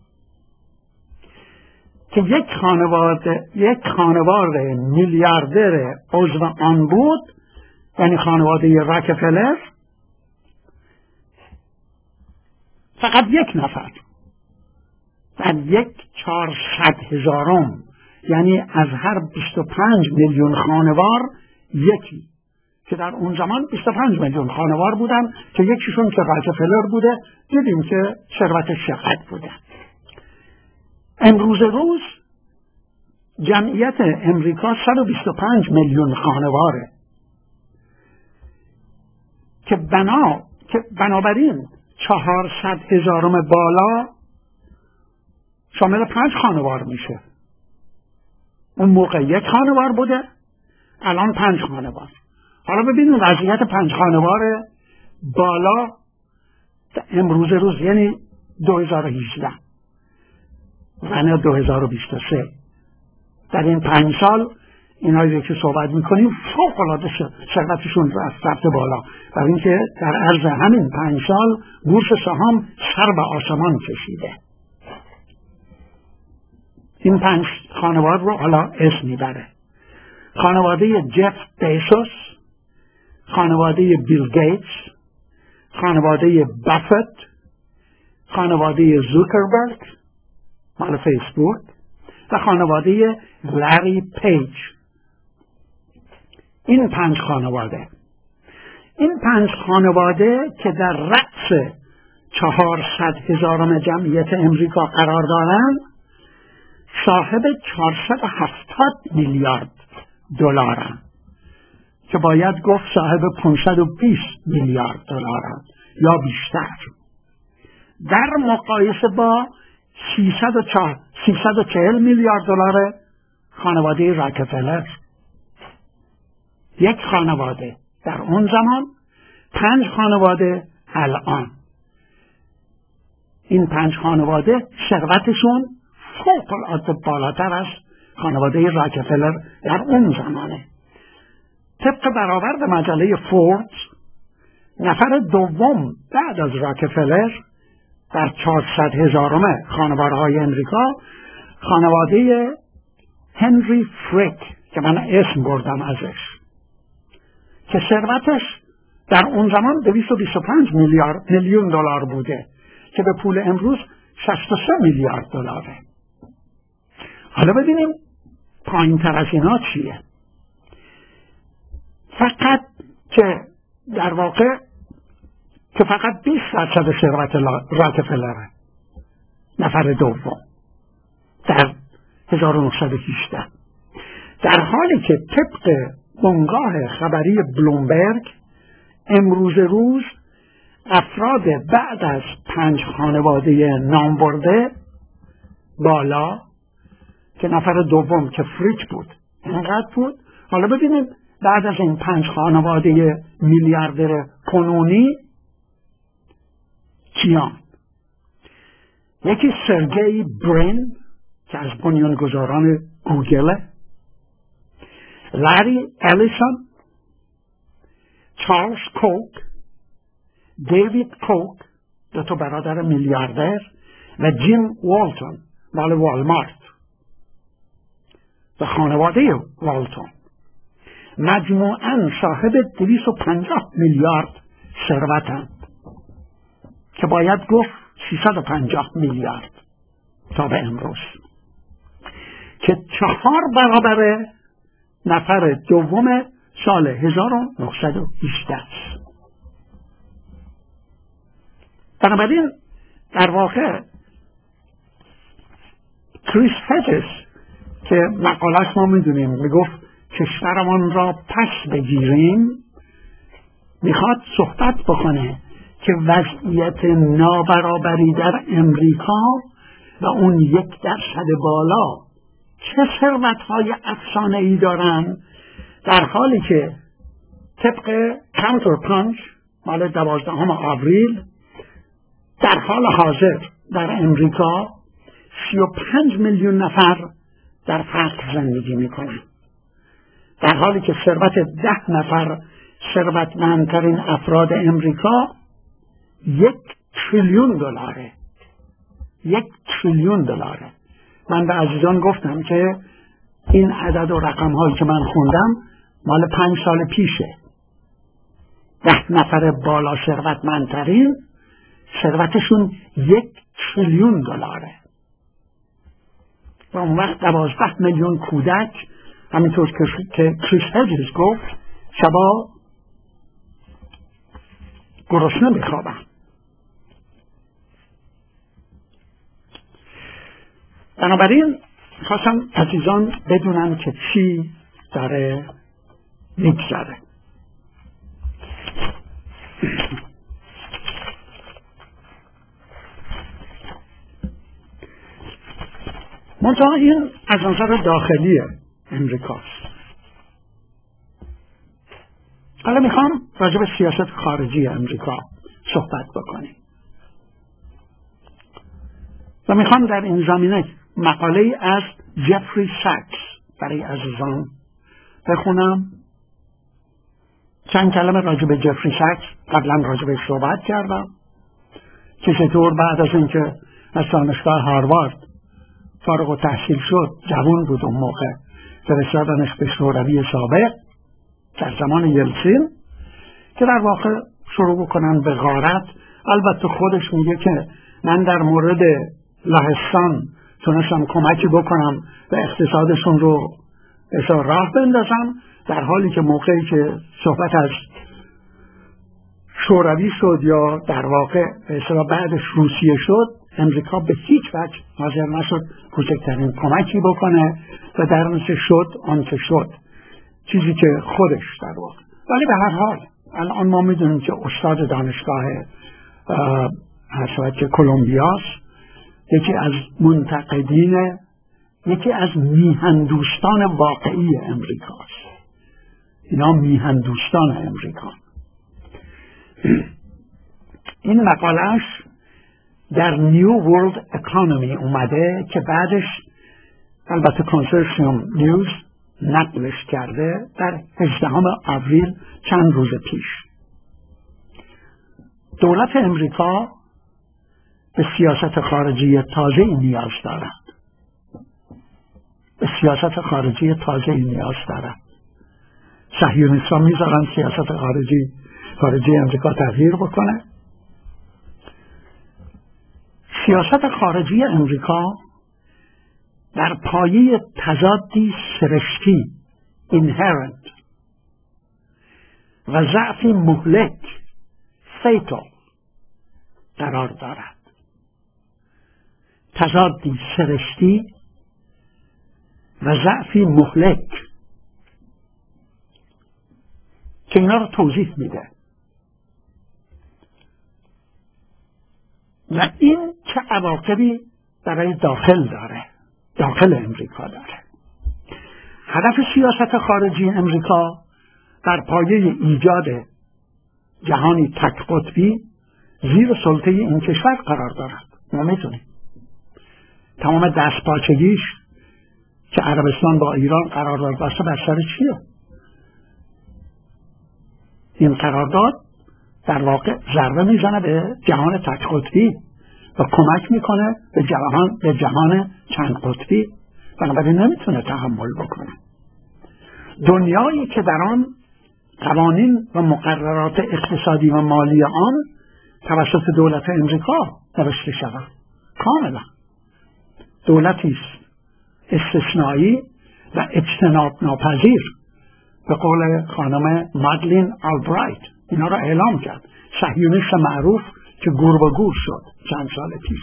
که یک خانوار یک خانوار میلیاردر عضو آن بود، یعنی خانواده راکفلر، فقط یک نفر در یک چهارصد هزارم، یعنی از هر بیست و پنج میلیون خانوار یکی، که در اون زمان بیست و پنج میلیون خانوار بودن که یکیشون که راکفلر بوده. دیدیم که ثروتش چقدر بوده. امروز روز جمعیت امریکا صد و بیست و پنج میلیون خانواره که بنا که بنابراین چهارصد هزارم بالا شامل پنج خانوار میشه. اون موقع یک خانوار بوده، الان پنج خانوار. حالا ببینید وضعیت پنج خانوار بالا امروز روز، یعنی دو هزار و هجده و نه دو هزار و بیست و سه. در این پنج سال اینایی که صحبت میکنیم فوق العاده ثروتشون رفته بالا، برای اینکه در عرض همین پنج سال بورس سهام سر به آسمان کشیده. این پنج خانواده رو حالا اسم میبره: خانواده جف بیزوس، خانواده بیل گیتس، خانواده بافت، خانواده زوکربرگ مال فیسبوک و خانواده لری پیج. این پنج خانواده این پنج خانواده که در رأس چهارصد هزارم جمعیت امریکا قرار دارند صاحب چهارصد و هفتاد میلیارد دلارند که باید گفت صاحب پانصد و بیست میلیارد دلارند یا بیشتر، در مقایسه با سیصد و چهل میلیارد دلار خانواده راکفلر. یک خانواده در اون زمان، پنج خانواده الان. این پنج خانواده ثروتشون فوق العاده بالاتر از خانواده راکفلر در اون زمانه. طبق برآورد مجله فوربس، نفر دوم بعد از راکفلر در چهارصد هزارم خانواده های امریکا خانواده هنری فریک که من اسم بردم ازش، که ثروتش در اون زمان دویست و بیست و پنج میلیارد میلیون دلار بوده که به پول امروز شصت و سه میلیارد دلاره. حالا ببینیم پایین تر از اینا چیه. فقط که در واقع که فقط بیست درصد ثروت راکفلره، نفر دوم در هزار و نهصد و هجده، در حالی که طبق بنگاه خبری بلومبرگ امروز روز افراد بعد از پنج خانواده نام برده بالا که نفر دوم که فریک بود اینقدر بود. حالا ببینیم بعد از این پنج خانواده میلیاردر کنونی کیان. یکی سرگئی برین که از بنیانگذاران گوگله، لری الیسون، چارلز کوک، دیوید کوک دو تا برادر میلیاردر و جیم والتون مال والمارت و خانواده والتون مجموعاً صاحب دویست و پنجاه میلیارد ثروتند که باید گفت سیصد و پنجاه میلیارد تا به امروز، که چهار برابر نفر دوم سال هزار و نهصد و هجده است. بنابراین در واقع کریس هجز که مقالش ما میدونیم میگفت کشورمان را پس بگیریم، میخواد صحبت بکنه که وضعیت نابرابری در امریکا و اون یک درصد بالا چه ثروت‌های افسانه‌ای دارن، در حالی که طبق کانتر پانچ مال دوازدهم آوریل در حال حاضر در امریکا سی و پنج میلیون نفر در فقر زندگی میکنن، در حالی که ثروت ده نفر ثروتمندترین افراد امریکا یک تریلیون دلاره. یک تریلیون دلاره. من به عزیزان گفتم که این عدد و رقم هایی که من خوندم مال پنج سال پیشه. ده نفر بالا ثروتمندترین ثروتشون یک تریلیون دلاره و اون وقت دوازده میلیون کودک، همینطور که کریس هجز گفت، شبا گرسنه میخوابن. بنابراین خواستم عزیزان بدونن که چی داره میگذره. منتها این از نظر داخلی امریکاست. حالا میخوام راجع به سیاست خارجی امریکا صحبت بکنیم و میخوام در این زمینه مقاله از جفری ساکس برای عزیزان بخونم. چند کلمه راجع به جفری ساکس قبلا راجع به صحبت کردم که چطور بعد از اینکه از دانشگاه هاروارد فارغ التحصیل شد، جوان بود اون موقع، فرستادنش به شوروی سابق در زمان یلتسین که در واقع شروع بکنن به غارت. البته خودش میگه که من در مورد لهستان تونستم کمکی بکنم و اقتصادشون رو به راه بندازم، در حالی که موقعی که صحبت از شوروی شد یا در واقع اصلا بعدش روسیه شد، امریکا به هیچ وجه حاضر نشد کوچکترین کمکی بکنه و در نتیجه شد آنچه شد، چیزی که خودش در واقع. ولی به هر حال الان ما میدونیم که استاد دانشگاه حسابت که کلمبیاست، یکی از منتقدین، یکی از میهندوستان واقعی امریکاست. اینا میهندوستان امریکا. این مقالش در نیو ورلد اکانومی اومده که بعدش البته کنسورسیوم نیوز نقلش کرده در هجدهم آوریل چند روز پیش. دولت امریکا به سیاست خارجی تازه نیاز دارد. به سیاست خارجی تازه نیاز دارد. صهیونیست‌ها میذارن سیاست خارجی خارجی امریکا تغییر بکنه. سیاست خارجی امریکا در پایه تضادی سرشتی inherent و ضعفی مهلک fatal قرار دارد. تضادی سرشتی و ضعفی مهلک که اینا رو توضیح میده. و این چه عواقبی برای داخل داره، داخل امریکا داره. هدف سیاست خارجی امریکا در پایه ایجاد جهانی تک قطبی زیر سلطه این کشور قرار دارد. ما میتونیم تمام دستپاچگیش که عربستان با ایران قرارداد بسته بر سر چیه؟ این قرارداد در واقع ضربه میزنه به جهان تک قطبی و کمک میکنه به جهان به جهان چند قطبی، بنابراین نمیتونه تحمل بکنه. دنیایی که در آن قوانین و مقررات اقتصادی و مالی آن توسط دولت امریکا نوشته شود، کاملا دولتی است استثنایی و اجتناب ناپذیر. به قول خانم مادلین آلبرایت اینا را اعلام کرد، صهیونیست معروف که گور به گور شد چند سال پیش.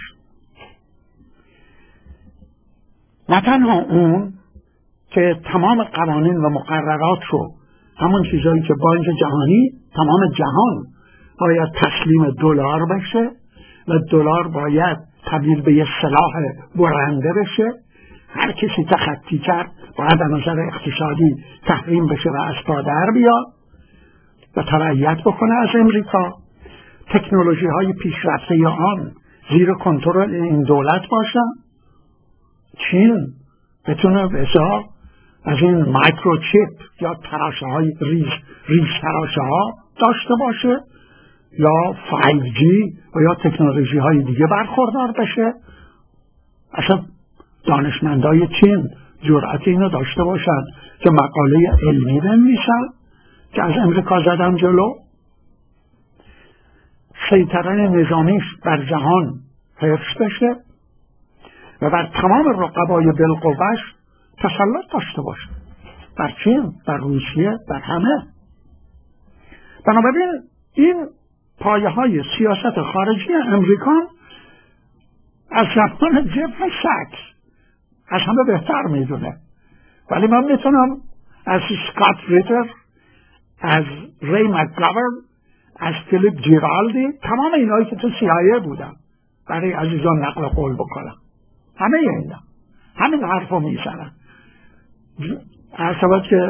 نه تنها اون که تمام قوانین و مقررات رو، همون چیزایی که بانک جهانی، تمام جهان باید تسلیم دلار بشه و دلار باید تبدیل به یه سلاح برنده بشه. هر کسی تخطی کرد باید از نظر اقتصادی تحریم بشه و از پا در بیاد و تبعیت بکنه از امریکا. تکنولوژی های پیشرفته آن زیر کنترل این دولت باشن. چین بتونه بسا از این مایکروچیپ یا تراشه های ریز ریز تراشه ها داشته باشه یا فایو جی و یا تکنولوژی های دیگه برخوردار بشه. اصلا دانشمندای چین جرأت اینو داشته باشن که مقاله علمی بنویسن که از امریکا زدن جلو. سیطره نظامیش بر جهان حفظ بشه و بر تمام رقبای بالقوه‌اش تسلط داشته باشه، بر چین، بر روسیه، بر همه. بنابراین این پایه های سیاست خارجی امریکا از زمان جف ساکس از همه بهتر میدونه. ولی من میتونم از اسکات ریتر، از ری مکگاورن، از فیلیپ جیرالدی، تمام اینایی که تو سی آی ای بودن برای عزیزان نقل قول بکنم. همه اینا همین حرف رو میزنن. حسابت که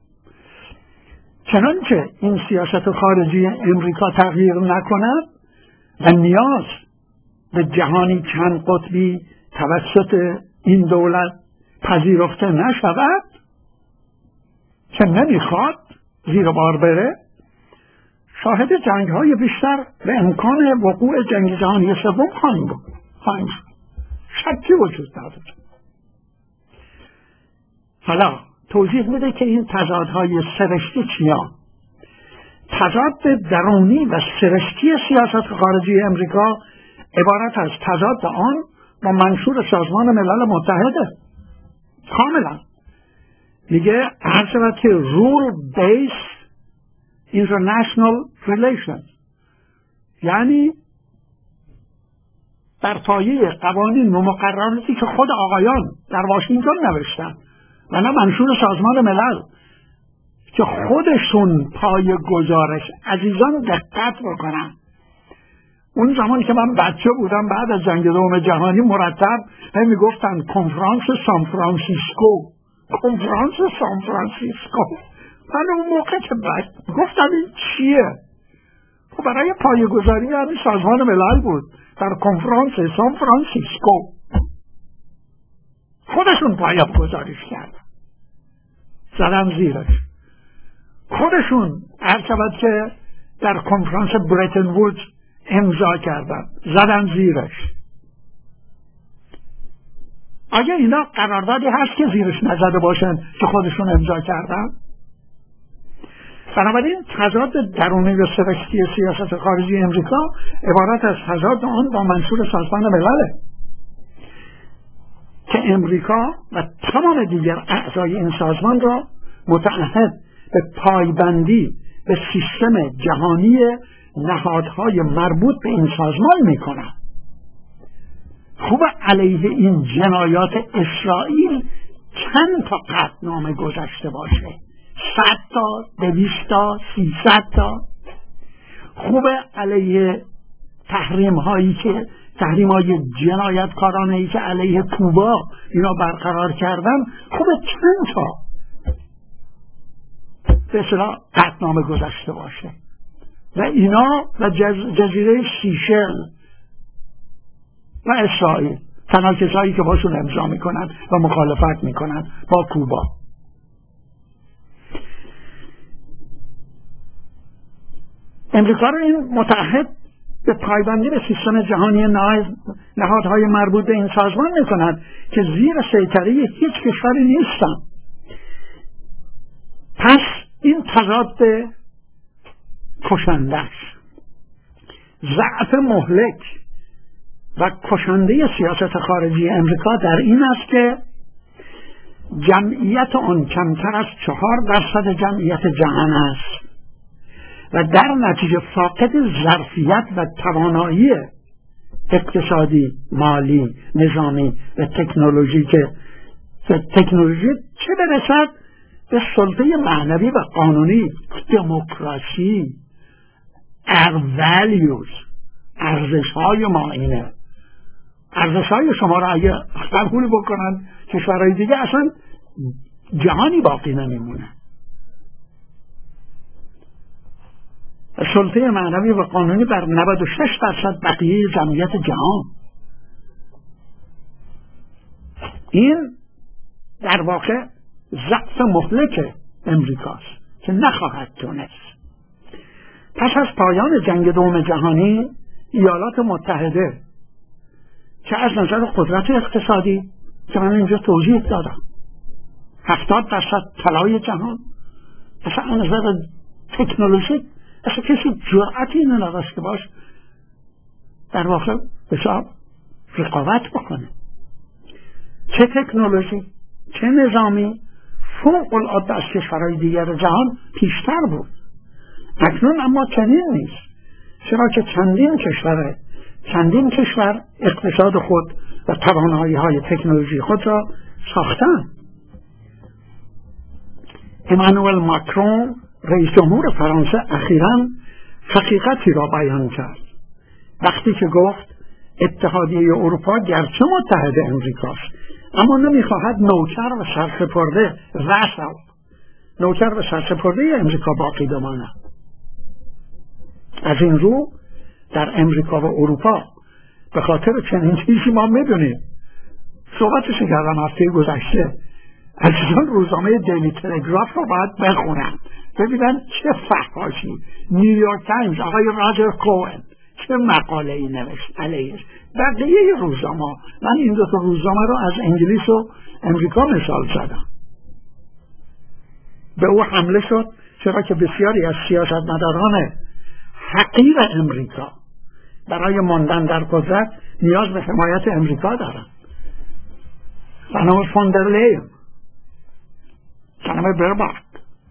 چنانچه این سیاست خارجی امریکا تغییر نکند و نیاز به جهانی چند قطبی توسط این دولت پذیرفته نشود که نمیخواد زیر بار بره، شاهد جنگ های بیشتر و امکان وقوع جنگ جهانی سوم خواهیم بود. خواهیم شکی وجود نداره. حالا توضیح میده که این تضادهای سرشتی چیان. تضاد درونی و سرشتی سیاست خارجی امریکا عبارت از تضاد آن با منشور سازمان ملل متحده. کاملا میگه هر شود که rule based international relations، یعنی بر پایه قوانین و مقرراتی که خود آقایان در واشنگتن نوشتن و نه منشور سازمان ملل که خودشون پای گزارش. عزیزان دقت بکنن، اون زمان که من بچه بودم بعد از جنگ دوم جهانی مرتب هم میگفتن کنفرانس سان فرانسیسکو، کنفرانس سان فرانسیسکو. من اون موقع که بعد گفتم این چیه؟ خب برای پایه‌گذاری همین سازمان ملل بود، در کنفرانس سان فرانسیسکو خودشون پایه‌گذاریش کردن، زدن زیرش. خودشون هر شود که در کنفرانس برتن وودز امضا کردن، زدن زیرش. آیا اینا قراردادی هست که زیرش نزده باشن که خودشون امضا کردن؟ بنابراین تضاد درونی و سرشتی سیاست خارجی امریکا عبارت از تضاد آن با منشور سازمان ملله که امریکا و تمام دیگر اعضای این سازمان را متعهد به پایبندی به سیستم جهانی نهادهای مربوط به این سازمان میکنند. خوب علیه این جنایات اسرائیل چند تا قطعنامه گذشته باشه، صد تا، دویست تا، سیصد تا. خوب علیه تحریم هایی که تحریم های جنایتکارانه ای که علیه کوبا اینا برقرار کردن، خوب چند تا به اصطلاح قطعنامه گذشته باشه. و اینا و جز... جزیره سیشل و اسرائیل تنها کسایی که باشون امضا میکنن و مخالفت میکنن با کوبا. امریکا رو این متعهد به پایبندی به سیستم جهانی نهادهای مربوط به این سازمان میکنند که زیر سیطره هیچ کشوری نیستن. پس این تضاد کشنده است، ضعف مهلک و کشنده سیاست خارجی امریکا در این است که جمعیت آن کمتر از چهار درصد جمعیت جهان است و در نتیجه فاقد ظرفیت و توانایی اقتصادی، مالی، نظامی و تکنولوژی که تکنولوژی چه برسد به سلطه معنوی و قانونی، دموکراسی، values، ارزش های ما اینه. ارزش های شما را اگه قبول بکنن کشورهای دیگه اصلا جهانی باقی نمیمونه. سلطه معنوی و قانونی بر نود و شش درصد بقیه جمعیت جهان. این در واقع ضعف مهلک امریکاست که نخواهد تونست. پس از پایان جنگ دوم جهانی ایالات متحده که از نظر قدرت اقتصادی که من اینجا توضیح دادم هفتاد درصد طلای جهان، اصلا از نظر تکنولوژی اصلا کسی جرأتی اینو نداشته باش در واقع حساب رقابت بکنه. چه تکنولوژی چه نظامی فوق العاده از کشورهای دیگر جهان پیشتر بود. اکنون اما چنین نیست، چرا که چندین کشور چندین کشور اقتصاد خود و توانایی های تکنولوژی خود را ساختن. امانوئل ماکرون رئیس جمهور فرانسه اخیراً حقیقتی را بیان کرد وقتی که گفت اتحادیه اروپا گرچه متحد امریکاست اما نمیخواهد نوکر و سرسپرده وسط نوکر و سرسپرده امریکا باقی بماند. از این رو در امریکا و اروپا به خاطر چنین چیزی ما میدونیم، صحبتش کردم هفته گذشته، عزیزان روزنامه دیلی تلگراف رو باید بخونن ببینن چه فحاشی. نیویورک تایمز آقای راجر کوئن چه مقاله ای نوشت علیهش. بقیه روزنامه، من این دو تا روزنامه رو از انگلیس و امریکا مثال زدم. به او حمله شد، چرا که بسیاری از سیاستمداران حقیر امریکا برای ماندن در قدرت نیاز به حمایت امریکا دارند. خانم فوندرلین، خانم برباک،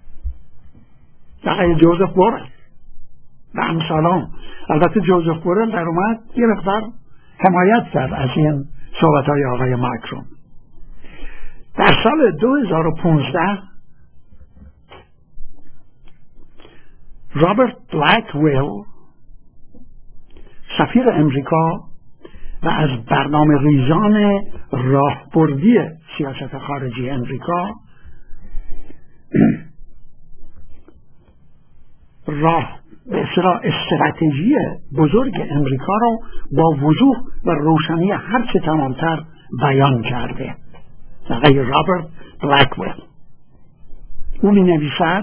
آقای جوزف بورل و امثالان. البته جوزف بورل در اومد یه مقدار حمایت کرد از این صحبت‌های آقای ماکرون. در سال دو هزار و پانزده رابرت بلکویل سفیر امریکا و از برنامه ریزان راهبردی سیاست خارجی امریکا راه به اصطلاح استراتژی بزرگ امریکا رو با وضوح و روشنی هرچه تمامتر بیان کرده. آقای رابرت بلکویل او می نویسد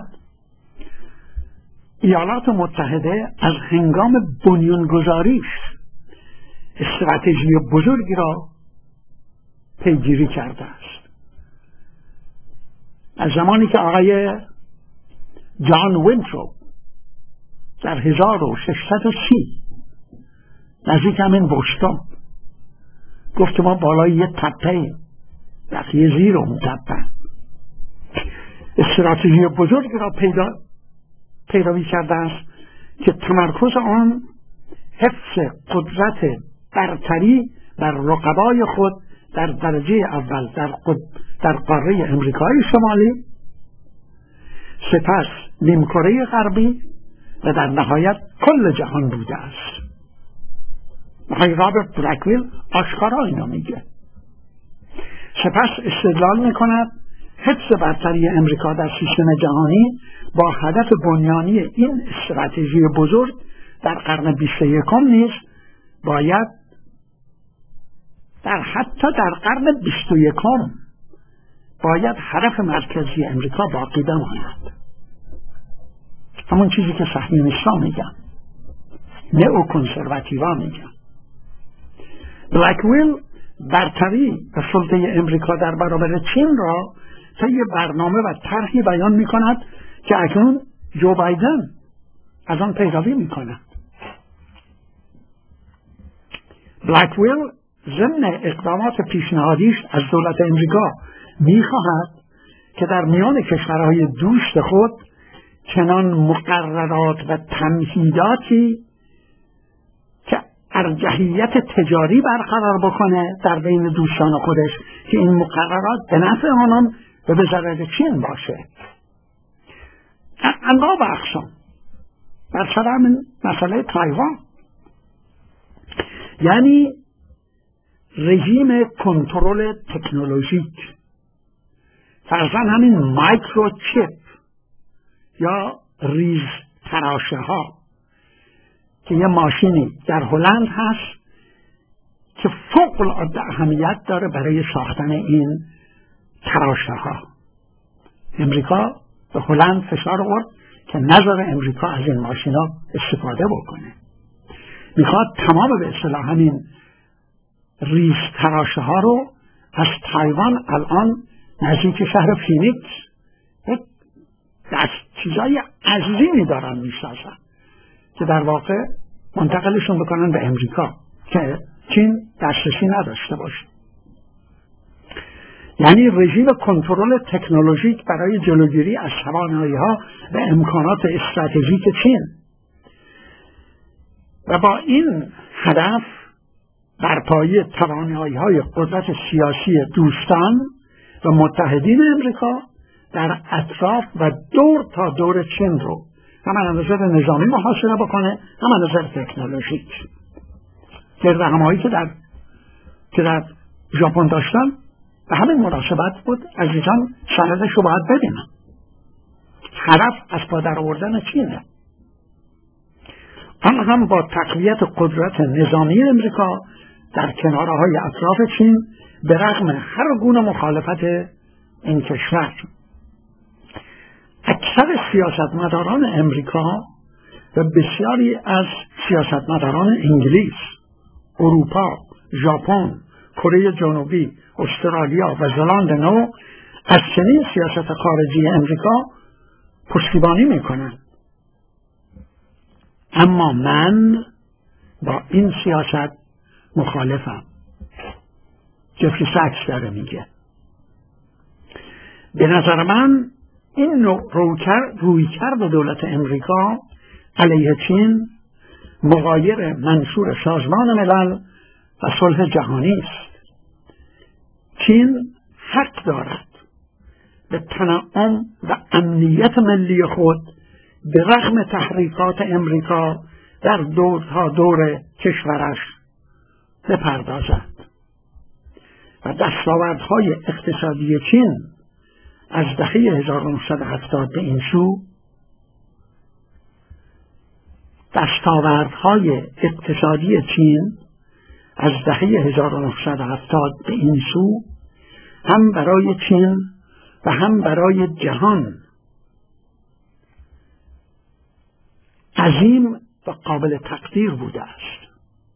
ایالات متحده از هنگام بنیانگذاریش استراتژی بزرگی را پیگیری کرده است. از زمانی که آقای جان وینتروپ در هزار و ششصد و سی نزدیک همین بوستون گفت ما بالای یه تپه یه زیر اون تپه استراتژی بزرگی را پیدا پیروی کرده است که تمرکز آن حفظ قدرت برتری بر رقبای خود در درجه اول در, در قاره امریکای شمالی، سپس نیمکره غربی و در نهایت کل جهان بوده است. آقای رابرت بلکویل آشکارا اینو میگه. سپس استدلال میکند حفظ برتری امریکا در سیستم جهانی با هدف بنیانی این استراتژی بزرگ در قرن بیست و یکم نیز باید در حتی در قرن بیست و یکم باید هدف مرکزی امریکا باقی بماند. همون چیزی که صهیونیست‌ها میگن، نئو کنسرواتیوها میگن. بلکویل برتری و سلطه امریکا در برابر چین را طی برنامه و طرحی بیان میکند که اکنون جو بایدن از آن پیروی میکند. بلکویل ضمن اقدامات پیشنهادیش از دولت امریکا میخواهد که در میان کشورهای دوست خود چنان مقررات و تمهیداتی که ارجحیت تجاری برقرار بکنه در بین دوستان خودش که این مقررات به نفع آنان و به ضرر چین باشه. انواع و اقسام در سر همین مسئله تایوان، یعنی رژیم کنترل تکنولوژیک، فرضاً همین مایکروچیپ یا ریز تراشه ها که یه ماشینی در هلند هست که فوق العاده اهمیت داره برای ساختن این تراشه ها. امریکا به هلند فشار آورد که نذاره امریکا از این ماشینا استفاده بکنه. میخواد تمام به اصطلاح همین ریز تراشه ها رو از تایوان الان نزدیک شهر فینیکس یک دست چیزای عظیمی دارن میسازن که در واقع منتقلشون بکنن به امریکا که چین دسترسی نداشته باشه. یعنی رژیم کنترل تکنولوژیک برای جلوگیری از توانایی‌ها و امکانات استراتژیک چین و با این هدف برپایی توانایی‌های قدرت سیاسی دوستان و متحدین امریکا در اطراف و دور تا دور چین رو هم از نظر نظامی محاصره بکنه، هم از نظر تکنولوژیک. گردهمایی که در که در ژاپن داشتن به همین مناسبت بود. عزیزان سندش رو باید ببینن. هدف از پا در آوردن چینه. آن هم با تقویت قدرت نظامی امریکا در کنارهای اطراف چین به رغم هر گونه مخالفت این کشور. اکثر سیاستمداران امریکا و بسیاری از سیاستمداران انگلیس، اروپا، ژاپن، کره جنوبی، استرالیا و زلاند نو از چنین سیاست خارجی امریکا پشتیبانی میکنن. اما من با این سیاست مخالفم. جفری ساکس داره میگه به نظر من این نوع رویکرد دولت امریکا علیه چین مغایر منشور سازمان ملل و صلح جهانی است. چین حق دارد به تنعم و امنیت ملی خود به رغم تحریکات امریکا در دور تا دور کشورش بپردازد و دستاوردهای اقتصادی چین از دهه هزار و نهصد و هفتاد به این سو دستاوردهای اقتصادی چین از دهه هزار و نهصد و هفتاد به این سو هم برای چین و هم برای جهان عظیم و قابل تقدیر بوده است.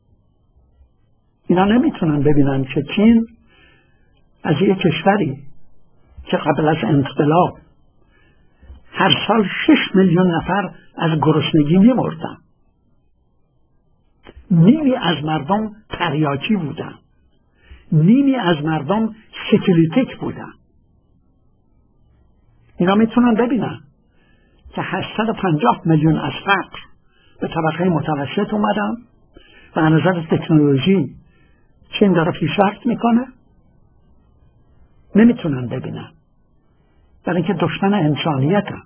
اینا نمیتونن ببینن که چین از یک کشوری که قبل از انقلاب هر سال شش میلیون نفر از گرسنگی می‌مردن، نیمی از مردم تریاکی بودن، نیمی از مردم سیفیلیتیک بودن. اینا میتونن ببینن که هشتصد و پنجاه میلیون از فقر به طبقه متوسط اومدن و از نظر تکنولوژی چین داره پیشرفت میکنه. نمیتونن ببینن برای اینکه دشمن انسانیتن.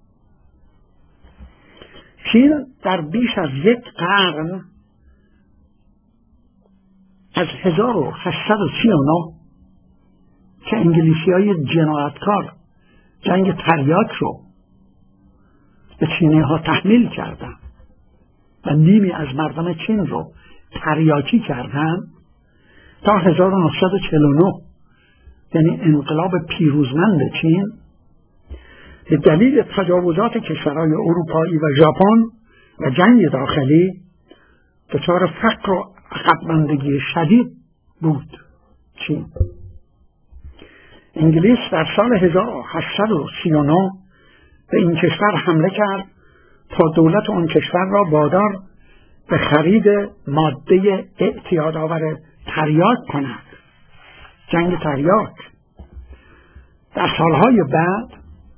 چین در بیش از یک قرن از هزار و هشتصد و سی و نه که انگلیسی های جنایتکار جنگ تریاک رو به چینی ها تحمیل کردن و نیمی از مردم چین رو تریاکی کردن تا هزار و نهصد و چهل و نه، یعنی انقلاب پیروزمند چین، به دلیل تجاوزات کشورهای اروپایی و ژاپن و جنگ داخلی دچار فقر و عقب‌ماندگی شدید بود. چین انگلیس در سال هزار و هشتصد و سی و نه به این کشور حمله کرد تا دولت آن کشور را وادار به خرید ماده اعتیادآور تریاک کند. جنگ تریاک. در سالهای بعد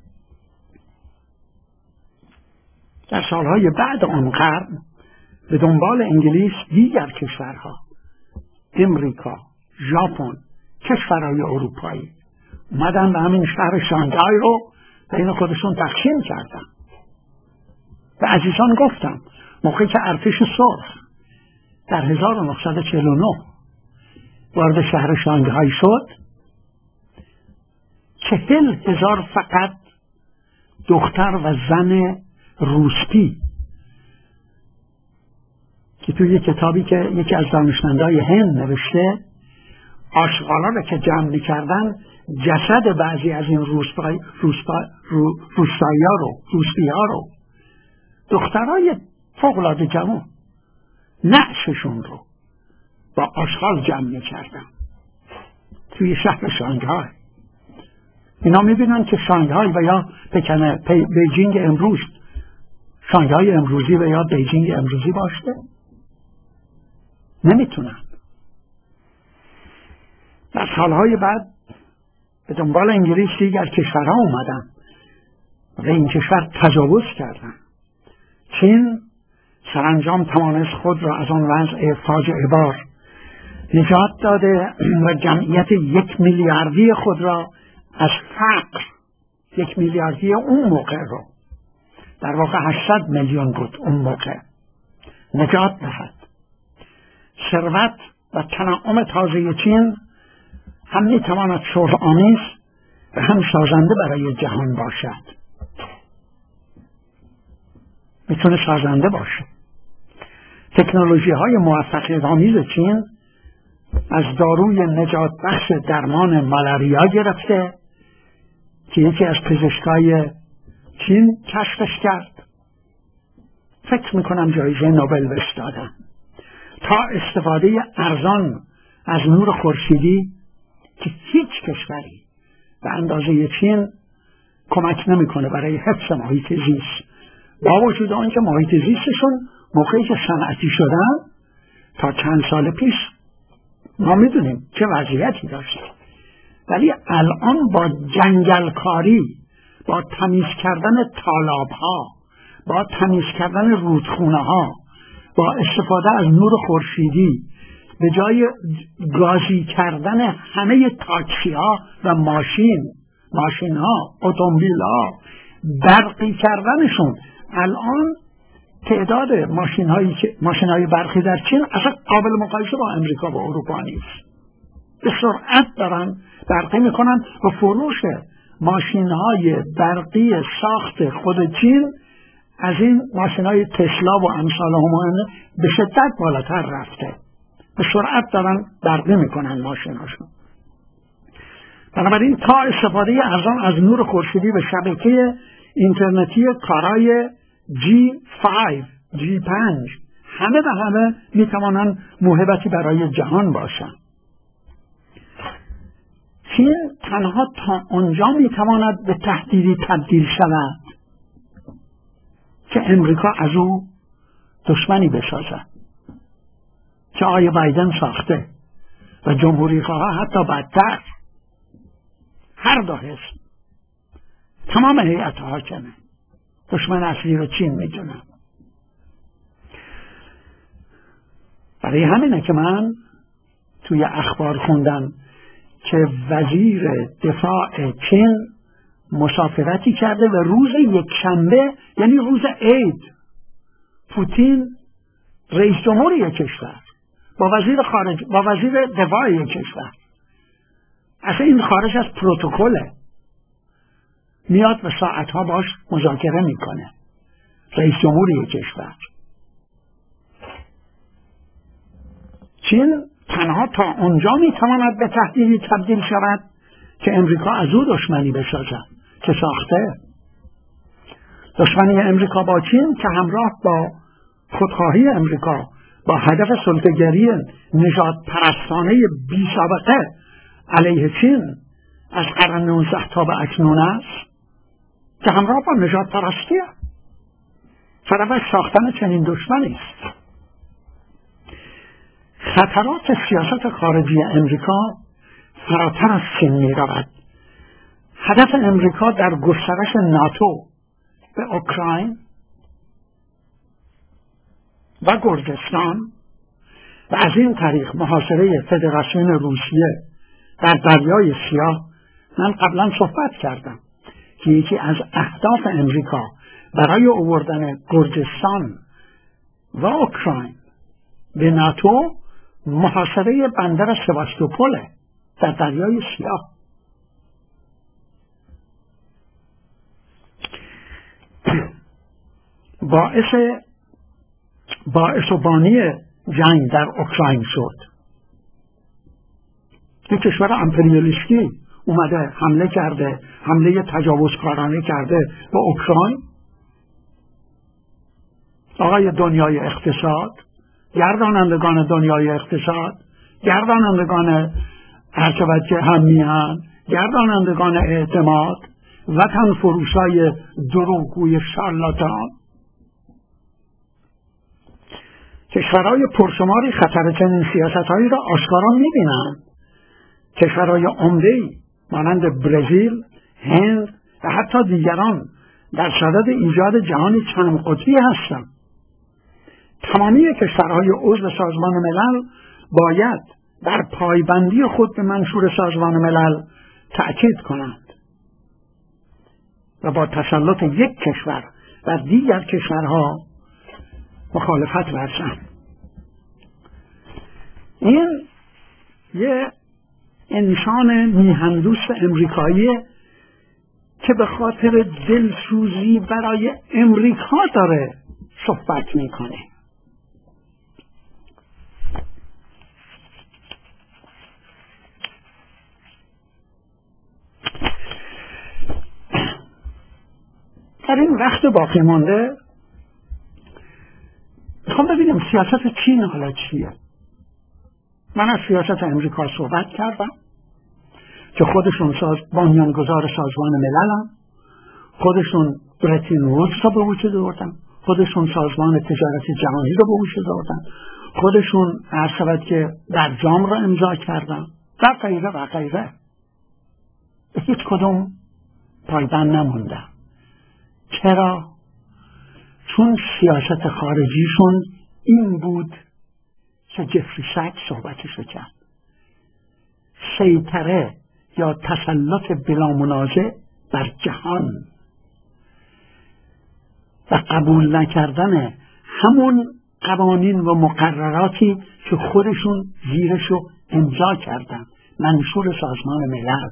در سالهای بعد آن قرن به دنبال انگلیس دیگر کشورها، امریکا، ژاپن، کشورهای اروپایی اومدن و همین شهر شانگهای رو بین خودشون تقسیم کردن. و عزیزان گفتم موقعی که ارتش سرخ در هزار و نهصد و چهل و نه وارد شهر شانگهای شد، چهل هزار فقط دختر و زن روسپی که توی یک کتابی که یکی از دانشمندای هند نوشته، آشغالا رو که جمع می‌کردن جسد بعضی از این روسپای روسپا رو روسپایی‌ها رو روسپی‌ها رو دخترای فوق‌العاده جوان نعششون رو با آشغال جمع می‌کردن توی شهر شانگهای. اینا می‌بینن که شانگهای و یا پکن بیجینگ امروز، شانگهای امروزی و یا بیجینگ امروزی باشه، نمیتونن. در سالهای بعد به دنبال انگلیس دیگر کشورها اومدن و این کشور تجاوز کردن. چین سرانجام توانست خود را از آن وضع فاجعه بار نجات داده و جمعیت یک میلیاردی خود را از فقر، یک میلیاردی اون موقع رو، در واقع هشتصد میلیون بود اون موقع، نجات دهد. ثروت و تنعم تازه چین هم میتواند صلح‌آمیز و هم سازنده برای جهان باشد. میتونه سازنده باشه. تکنولوژی های موفقیت آمیز چین از داروی نجات بخش درمان مالاریا گرفته که یکی از پزشکای چین کشفش کرد، فکر میکنم جایزه نوبل بهش دادن، تا استفاده ارزان از نور خورشیدی که هیچ کشوری به اندازه چین کمک نمیکنه برای حفظ محیط زیست. با وجود آنکه محیط زیستشون موقعی که صنعتی شدن تا چند سال پیش ما میدونیم چه وضعیتی داشت، ولی الان با جنگلکاری، با تمیز کردن تالاب‌ها، با تمیز کردن رودخونه ها، با استفاده از نور خورشیدی، به جای گازی کردن همه تاکسی ها و ماشین ماشین ها اتومبیل ها، برقی کردنشون، الان تعداد ماشین هایی که ماشین های برقی در چین اصلا قابل مقایسه با امریکا و اروپا نیست. به سرعت دارن برقی میکنن و فروش ماشین های برقی ساخت خود چین از این ماشین های تسلا و امثال هم به شدت بالاتر رفته. به سرعت دارن برقی میکنن ماشین هاشون. بنابراین تا استفاده ارزان از نور خورشیدی به شبکه اینترنتی کارای جی پنج جی پنج همه به همه میتوانن موهبتی برای جهان باشن. چین تنها تا آنجا میتواند به تهدیدی تبدیل شود که امریکا از او دشمنی بسازد، که آقای بایدن ساخته و جمهوری خواه حتی بدتر. هر دو حزب، تمام هیئت حاکمه دشمن اصلی رو چین میدونم. برای همینه که من توی اخبار خوندم که وزیر دفاع چین مسافرتی کرده و روز یکشنبه، یعنی روز عید، پوتین رئیس جمهور یک کشور با وزیر خارج با وزیر دفاع یک کشور، اصلا این خارج از پروتکله، میاد و ساعتها باش مذاکره میکنه، رئیس جمهور یک کشور. چین تنها تا اونجا میتواند به تهدیدی تبدیل شود که امریکا از او دشمنی بسازد، که ساخته. دشمنی امریکا با چین که همراه با خودخواهی امریکا با هدف سلطه‌گری نژاد پرستانه بی سابقه علیه چین از قرن نوزده تا به اکنون است، که همراه با نژاد پرستی سبب ساختن چنین دشمنی است. خطرات سیاست خارجی امریکا فراتر از چین می رود. هدف امریکا در گسترش ناتو به اوکراین و گرجستان و از این طریق محاصره فدراسیون روسیه در دریای سیاه، من قبلا صحبت کردم که یکی از اهداف امریکا برای آوردن گرجستان و اوکراین به ناتو محاصره بندر سواستوپول در دریای سیاه. باعث باعث و بانی جنگ در اوکراین شد. یک کشور امپریالیستی اومده حمله کرده، حمله تجاوزکارانه کرده به اوکراین. آقای دنیای اقتصاد، گردانندگان دنیای اقتصاد، گردانندگان هرچوجه هم میهن، گردانندگان اعتماد، وطن فروشای دروغگوی شارلاتان، کشورهای پرشماری خطر چنین سیاستهایی را آشکارا میبینند. کشورهای عمده‌ای مانند برزیل، هند و حتی دیگران در صدد ایجاد جهانی چند قطبی هستند. تمامی کشورهای عضو سازمان ملل باید در پایبندی خود به منشور سازمان ملل تأکید کنند و با تسلط یک کشور و دیگر کشورها مخالفت ورزند. این یه انسان میهندوست امریکایی که به خاطر دلسوزی برای امریکا داره صحبت میکنه. در این وقت باقی مانده میخوام ببینیم سیاست چین حالا چیه. من از سیاست امریکا صحبت کردم که خودشون ساز بنیانگذار سازمان مللن خودشون برتین وودز رو به وجود آوردن، خودشون سازمان تجارت جهانی رو به وجود آوردن، خودشون هر شود که برجام رو امضا کردن و غیره و غیره. هیچ کدوم پایبند نموندن. چرا؟ چون سیاست خارجیشون این بود که جفری ساکس صحبتشو کرد: سیطره یا تسلط بلا منازع بر جهان و قبول نکردن همون قوانین و مقرراتی که خودشون زیرشو امضا کردن، منشور سازمان ملل.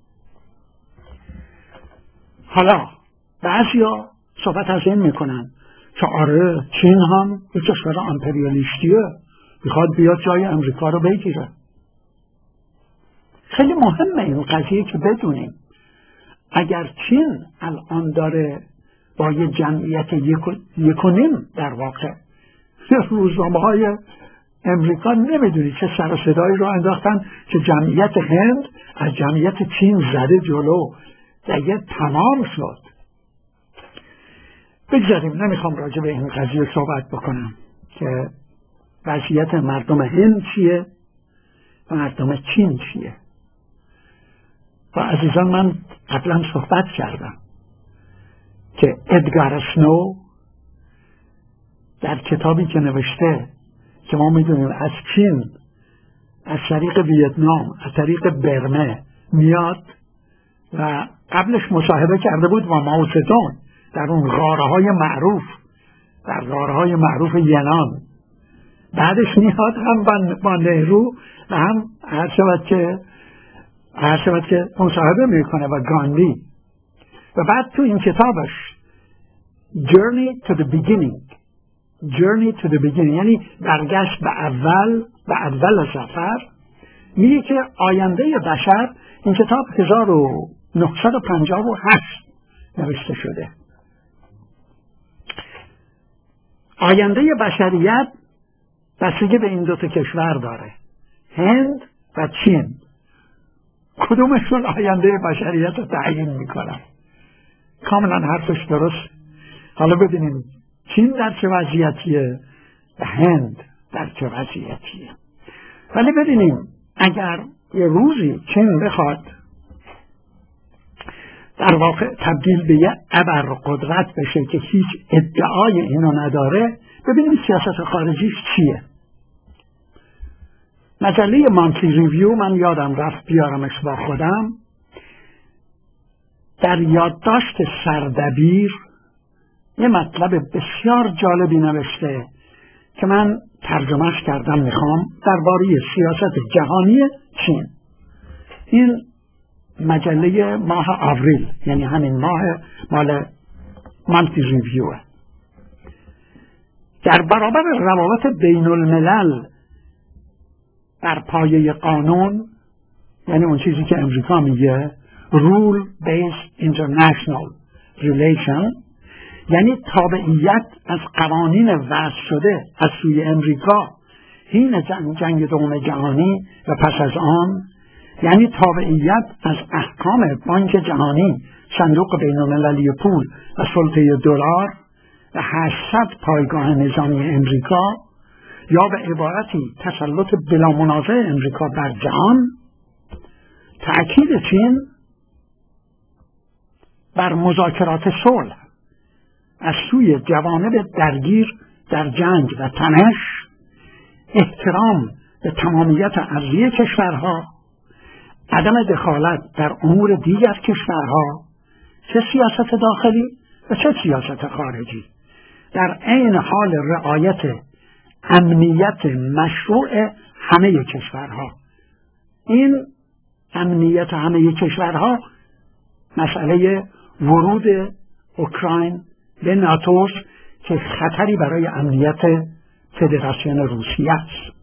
حالا بعضیا صحبت از این میکنن که آره چین هم یک کشور امپریالیستیه، میخواد بیاد جای امریکا رو بگیره. خیلی مهمه این قضیه که بدونیم اگر چین الان داره با یه جمعیت یک و نیم در واقع، روزنامه های امریکا نمیدونی چه سر و صدایی رو انداختن که جمعیت هند از جمعیت چین زده جلو، دیگه تمام شد. بگذاریم، نمیخوام راجع به این قضیه صحبت بکنم که وضعیت مردم هند چیه و مردم چین چیه. و عزیزان من قبلا صحبت کردم که ادگار اسنو در کتابی که نوشته که ما میدونیم از چین از طریق ویتنام از طریق برمه میاد و قبلش مصاحبه کرده بود با مائو زدونگ در اون غاره های معروف در غاره های معروف ینان، بعدش میاد هم با نهرو و هم هر شود که هر شود که مصاحبه میکنه و گاندی. و بعد تو این کتابش Journey to the Beginning Journey to the Beginning یعنی برگشت به اول به اول سفر، میگه که آینده بشر، این کتاب هزار و نهصد و پنجاه و هشت نوشته شده، آینده بشریت بستگی به این دوتا کشور داره، هند و چین. کدومشون آینده بشریت رو تعیین میکنن؟ کاملا حرفش درست. حالا ببینیم چین در چه وضعیتیه و هند در چه وضعیتیه. ولی ببینیم اگر یه روزی چین بخواد در واقع تبدیل به یه ابرقدرت بشه که هیچ ادعای اینو نداره، ببینیم سیاست خارجیش چیه. مجله مانتلی ریویو، من یادم رفت بیارمش با خودم، در یادداشت سردبیر یه مطلب بسیار جالبی نوشته که من ترجمهش کردم، میخوام درباره سیاست جهانی چین. این مجله ماه آوریل، یعنی همین ماه مال مانتلی ریویوه. در برابر روابط بین الملل بر پایه قانون، یعنی اون چیزی که امریکا میگه rule based international relation، یعنی تابعیت از قوانین وضع شده از سوی امریکا حین جنگ, جنگ دوم جهانی و پس از آن، یعنی تابعیت از احکام بانک جهانی، صندوق بین المللی پول و سلطه دلار و هشتصد پایگاه نظامی امریکا، یا به عبارتی تسلط بلا منازع امریکا بر جهان. تأکید چین بر مذاکرات صلح از سوی جوانب درگیر در جنگ و تنش، احترام به تمامیت ارضی کشورها، عدم دخالت در امور دیگر کشورها، چه سیاست داخلی و چه سیاست خارجی، در عین حال رعایت امنیت مشروع همه کشورها. این امنیت همه کشورها مسئله ورود اوکراین به ناتو که خطری برای امنیت فدراسیون روسیه است.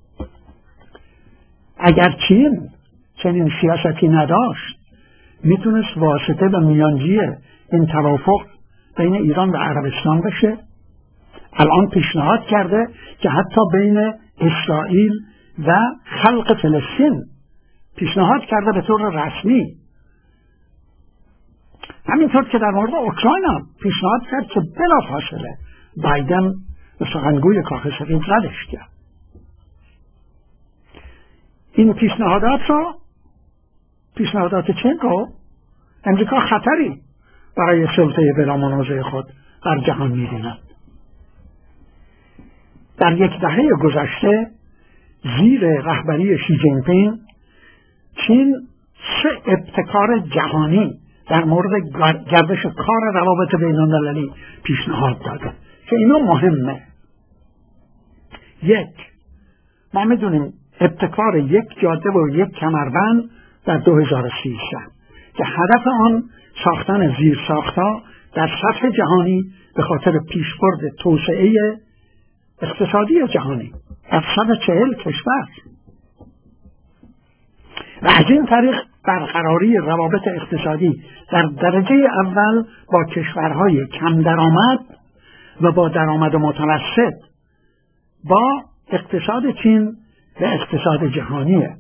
اگر چین چنین سیاستی نداشت، میتونست واسطه و میانجی این توافق بین ایران و عربستان بشه. الان پیشنهاد کرده که حتی بین اسرائیل و خلق فلسطین پیشنهاد کرده به طور رسمی. همینطور که در مورد اوکراین هم پیشنهاد کرد که بلافاصله بایدن به سخنگوی کاخ سفید ردش کرد. این پیشنهادات رو پیشنهادات چین رو امریکا خطری برای سلطه بلا منازع خود در جهان می‌بیند. در یک دهه گذشته زیر رهبری شی جین پینگ چین سه ابتکار جهانی در مورد گردش کار روابط بین‌المللی پیشنهاد داده که اینا مهمه. یک، ما میدونیم ابتکار یک جاده و یک کمربند در دو هزار و سیزده که هدف آن ساختن زیرساخت‌ها در سطح جهانی به خاطر پیشبرد توسعه اقتصادی جهانی در صد و چهل کشور و از این طریق برقراری روابط اقتصادی در درجه اول با کشورهای کم درآمد و با درآمد متوسط با اقتصاد چین و اقتصاد جهانیه.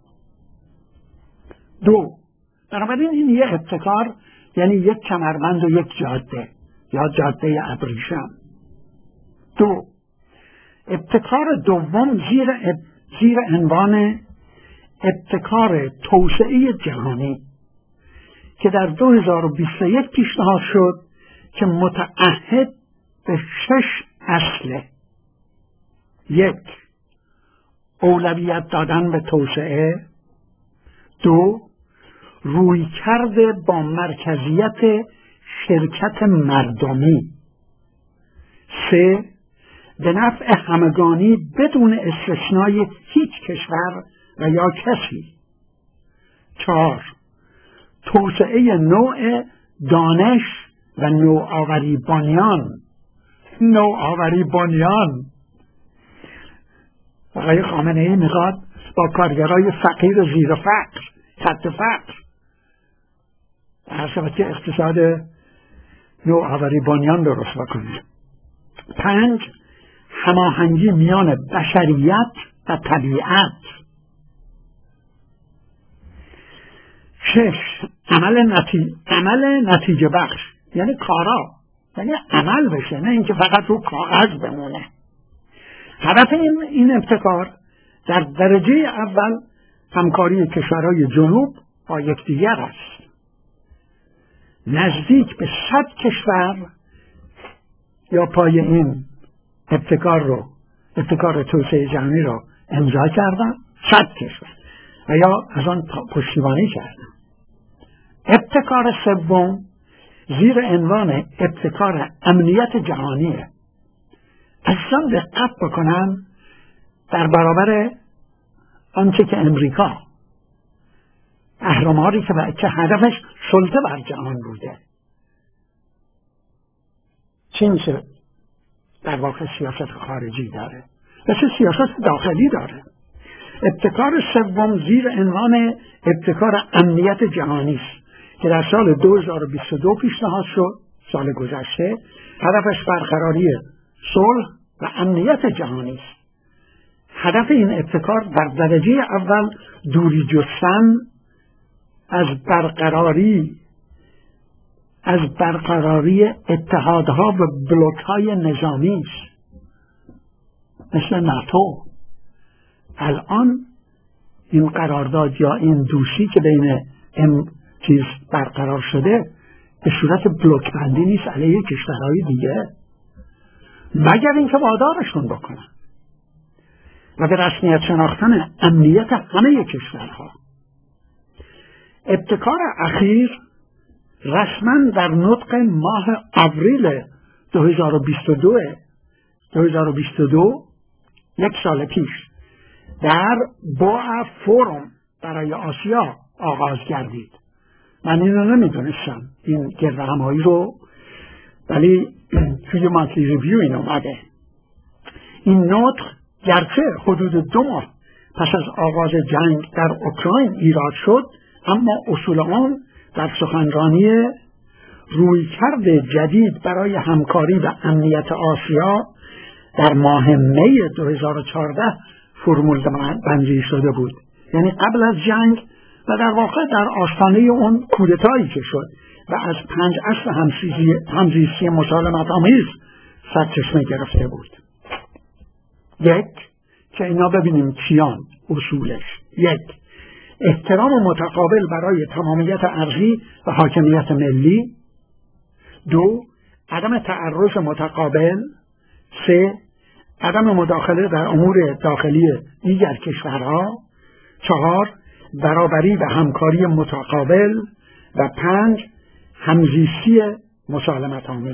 دو، بنابراین این یه ابتکار یعنی یک کمربند و یک جاده یا جاده ابریشم. دو، ابتکار دوم زیر, زیر عنوان ابتکار توسعه جهانی که در دو هزار و بیست و یک پیشنهاد شد که متعهد به شش اصله. یک، اولویت دادن به توسعه. دو، روی کرده با مرکزیت شرکت مردمی. سه، به نفع همگانی بدون استثنای هیچ کشور و یا کسی. چهار، توسعه نوع دانش و نوآوری بنیان. نوآوری بنیان آقای خامنه ای میخواد با کارگرای فقیر زیر فقر خط فقر در شبکه اقتصاد نوآوری بنیان درست بکنه. پنج، هماهنگی میان بشریت و طبیعت. شش، عمل, نتی... عمل نتیجه بخش یعنی کارا، یعنی عمل بشه، نه اینکه فقط رو کاغذ بمونه. هدف این, این ابتکار در درجه اول همکاری کشورهای جنوب با یکدیگر است. نزدیک به صد کشور یا پای این ابتکار رو ابتکار توسعه جهانی رو امضا کردن، صد کشور و یا از آن پشتیبانی کردن. ابتکار سوم زیر عنوان ابتکار امنیت جهانیه. اصلا دقت بکنن در برابر آنچه که امریکا اهرام‌هایی که که هدفش سلطه بر جهان بوده، چین چه در واقع سیاست خارجی داره و چه سیاست داخلی داره. ابتکار سوم زیر عنوان ابتکار امنیت جهانی است که در سال دو هزار و بیست و دو پیشنهاد شد، سال گذشته. هدفش برقراری صلح و امنیت جهانی است. هدف این ابتکار در درجه اول دوری جستن از برقراری از برقراری اتحادها و بلوک‌های نظامی است مثل ناتو. الان این قرارداد یا این دوستی که بین این چیز برقرار شده به صورت بلوک بندی نیست علیه کشورهای دیگه، مگر اینکه وادارشون بکنن و به رسمیت شناختن امنیت همه کشورها. ابتکار اخیر رسما در نطق ماه آوریل دو هزار و بیست و دو یک سال پیش در بوآ فورم برای آسیا آغاز گردید. من اینو نمیدونستم این گردهمایی رو، ولی توی مانتلی ریویو این اومده. این نطق گرچه حدود دو ماه پس از آغاز جنگ در اوکراین ایراد شد، اما اصول آن در سخنرانی رویکرد جدید برای همکاری و امنیت آسیا در ماه می دو هزار و چهارده فرمول بندی شده بود. یعنی قبل از جنگ و در واقع در آستانه اون کودتایی که شد و از پنج اصل همزیستی, همزیستی مسالمت آمیز سرچشمه گرفته بود. یک، که اینا ببینیم کیان اصولش. یک، احترام متقابل برای تمامیت ارضی و حاکمیت ملی. دو، عدم تعرض متقابل. سه، عدم مداخله در امور داخلی دیگر کشورها. چهار، برابری و همکاری متقابل. و پنج، همزیستی مسالمت آمیز.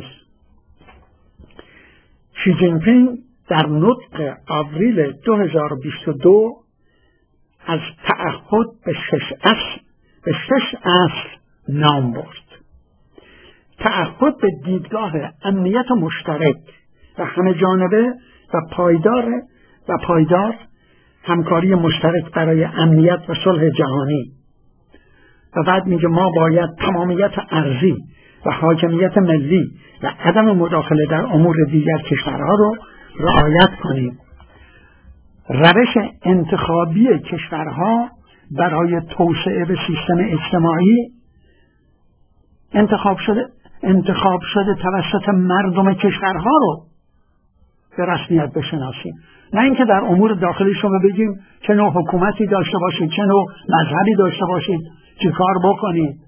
شی جین پینگ در نطق آوریل دو هزار و بیست و دو از تعهد به شش اصل به شش اصل نام برد. تعهد به دیدگاه امنیت مشترک و همه جانبه و پایدار و پایدار همکاری مشترک برای امنیت و صلح جهانی. و بعد میگه ما باید تمامیت ارضی و حاکمیت ملی و عدم مداخله در امور دیگر کشورها رو رعایت کنیم. روش انتخابی کشورها برای توسعه به سیستم اجتماعی انتخاب شده انتخاب شده توسط مردم کشورها رو به رسمیت بشناسیم، نه اینکه در امور داخلی شما بگیم چه نوع حکومتی داشته باشید، چه نوع مذهبی داشته باشید، چه کار بکنید.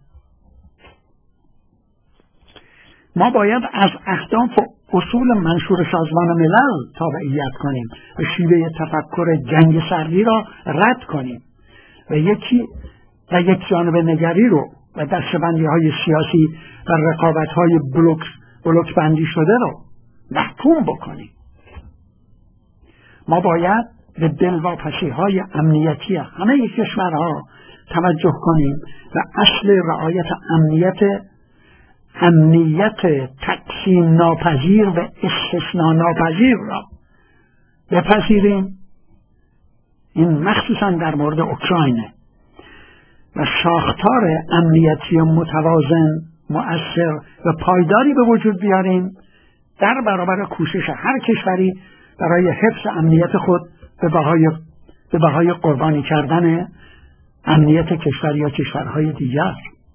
ما باید از اهداف و اصول منشور سازمان ملل تابعیت کنیم و شیوه تفکر جنگ سردی را رد کنیم و یکی و یک جانبه نگری رو و دستبندی های سیاسی و رقابت های بلوک بلوک بندی شده رو محکوم بکنیم. ما باید به دلواپسی های امنیتی همه کشورها توجه کنیم و اصل رعایت امنیت امنیت تقسیم ناپذیر و استثناء ناپذیر را بپذیریم. این مخصوصا در مورد اوکراین و ساختار امنیتی متوازن، مؤثر و پایداری به وجود بیاریم در برابر کوشش هر کشوری برای حفظ امنیت خود به بهای به بهای قربانی کردن امنیت کشور یا کشورهای دیگر.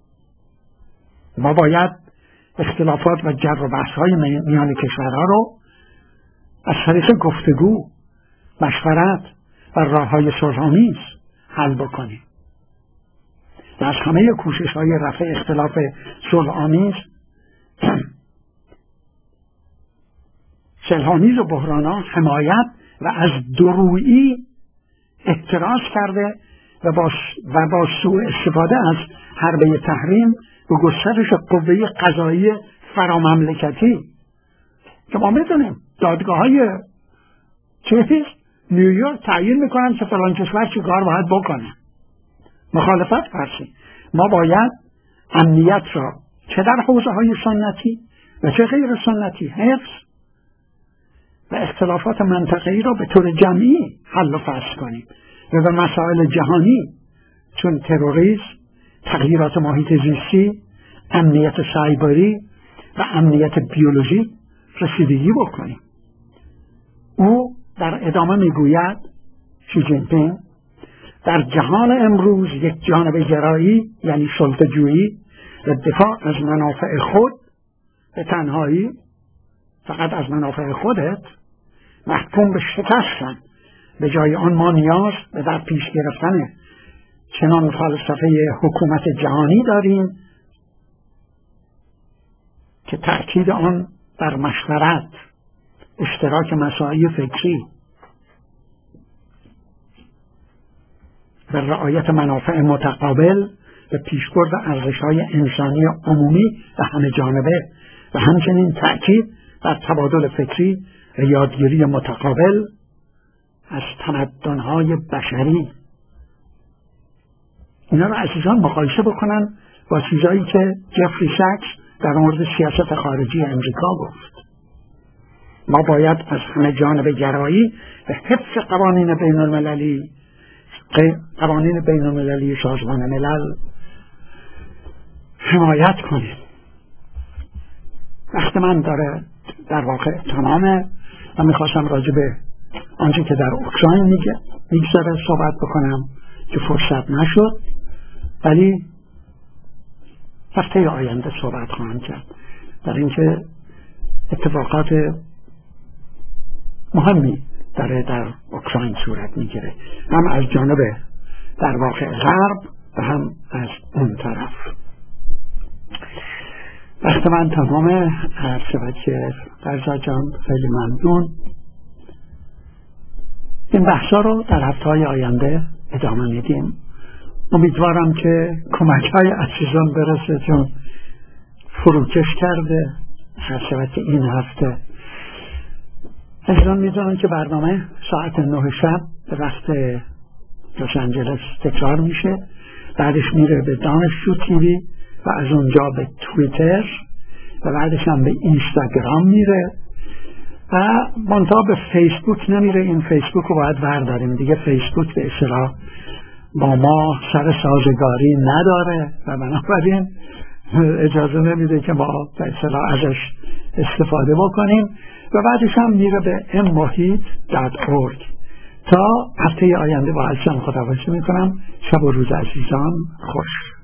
ما باید اختلافات و جر و بحث‌های میان کشورها رو از طریق گفتگو، مشورت و راه‌های صلح‌آمیز حل بکنیم. و از همه کوشش‌های رفع اختلاف صلح‌آمیز صلح‌آمیز و بحران‌ها حمایت و از دورویی احتراز کرده و با و با سوء استفاده از حربه تحریم به گسترش قوه قضایی فرامملکتی که ما میدونیم دادگاه‌های چیز نیویورک تعیین میکنن که فلان کشور چه کار باید بکنه. مخالفت فرسی. ما باید امنیت را چه در حوزه های سنتی و چه غیر سنتی حفظ و اختلافات منطقه‌ای را به طور جمعی حل و فصل کنیم و به مسائل جهانی چون تروریسم، تغییرات محیط زیستی، امنیت سایبری و امنیت بیولوژی رسیدگی بکنیم. او در ادامه میگوید شی جین پینگ در جهان امروز یک جانبه گرایی یعنی سلطه‌جویی و دفاع از منافع خود به تنهایی فقط از منافع خودت محکوم به شکستن. به جای آن ما نیاز به در پیش گرفتن چنان فلسفه حکومت جهانی داریم که تأکید آن بر مشورت، اشتراک مساعی فکری و رعایت منافع متقابل و پیشبرد ارزش‌های انسانی عمومی و همه جانبه و همچنین تأکید بر تبادل فکری و یادگیری متقابل از تمدن‌های بشری. اینا رو عزیزان مقایسه بکنن با چیزایی که جفری ساکس در مورد سیاست خارجی امریکا گفت. ما باید از همه جانبه گرایی و حفظ قوانین بین المللی قوانین بین المللی سازمان ملل حمایت کنیم. وقت من داره در واقع تمامه و میخواستم راجع به آنچه که در اوکراین میگذره صحبت بکنم که فرصت نشد. ولی هفته آینده صحبت خواهم کرد در اینکه اتفاقات مهمی داره در اوکراین صورت میگیره، هم از جانب در واقع غرب و هم از اون طرف. وقت من تمامه. هر شود که فرزاد جان خیلی ممنون. این بحثا رو در هفته های آینده ادامه میدیم. امیدوارم که کمک های عزیزان برسه، چون فروکش کرده. هر شود که این هفته عزیزان میدونن که برنامه ساعت نه شب به وقت لس آنجلس تکرار میشه، بعدش میره به دانشجو تیوی و از اونجا به توییتر و بعدش هم به اینستاگرام میره و منتها به فیسبوک نمیره. این فیسبوک رو باید برداریم دیگه. فیسبوک به اصطلاح با ما سر سازگاری نداره و بنابراین اجازه نمیده که ما به اصطلاح ازش استفاده بکنیم و بعدش هم میره به ام محیط دات اورگ. تا هفته آینده با عزیزان خداحافظی میکنم. شب و روز عزیزان خوش.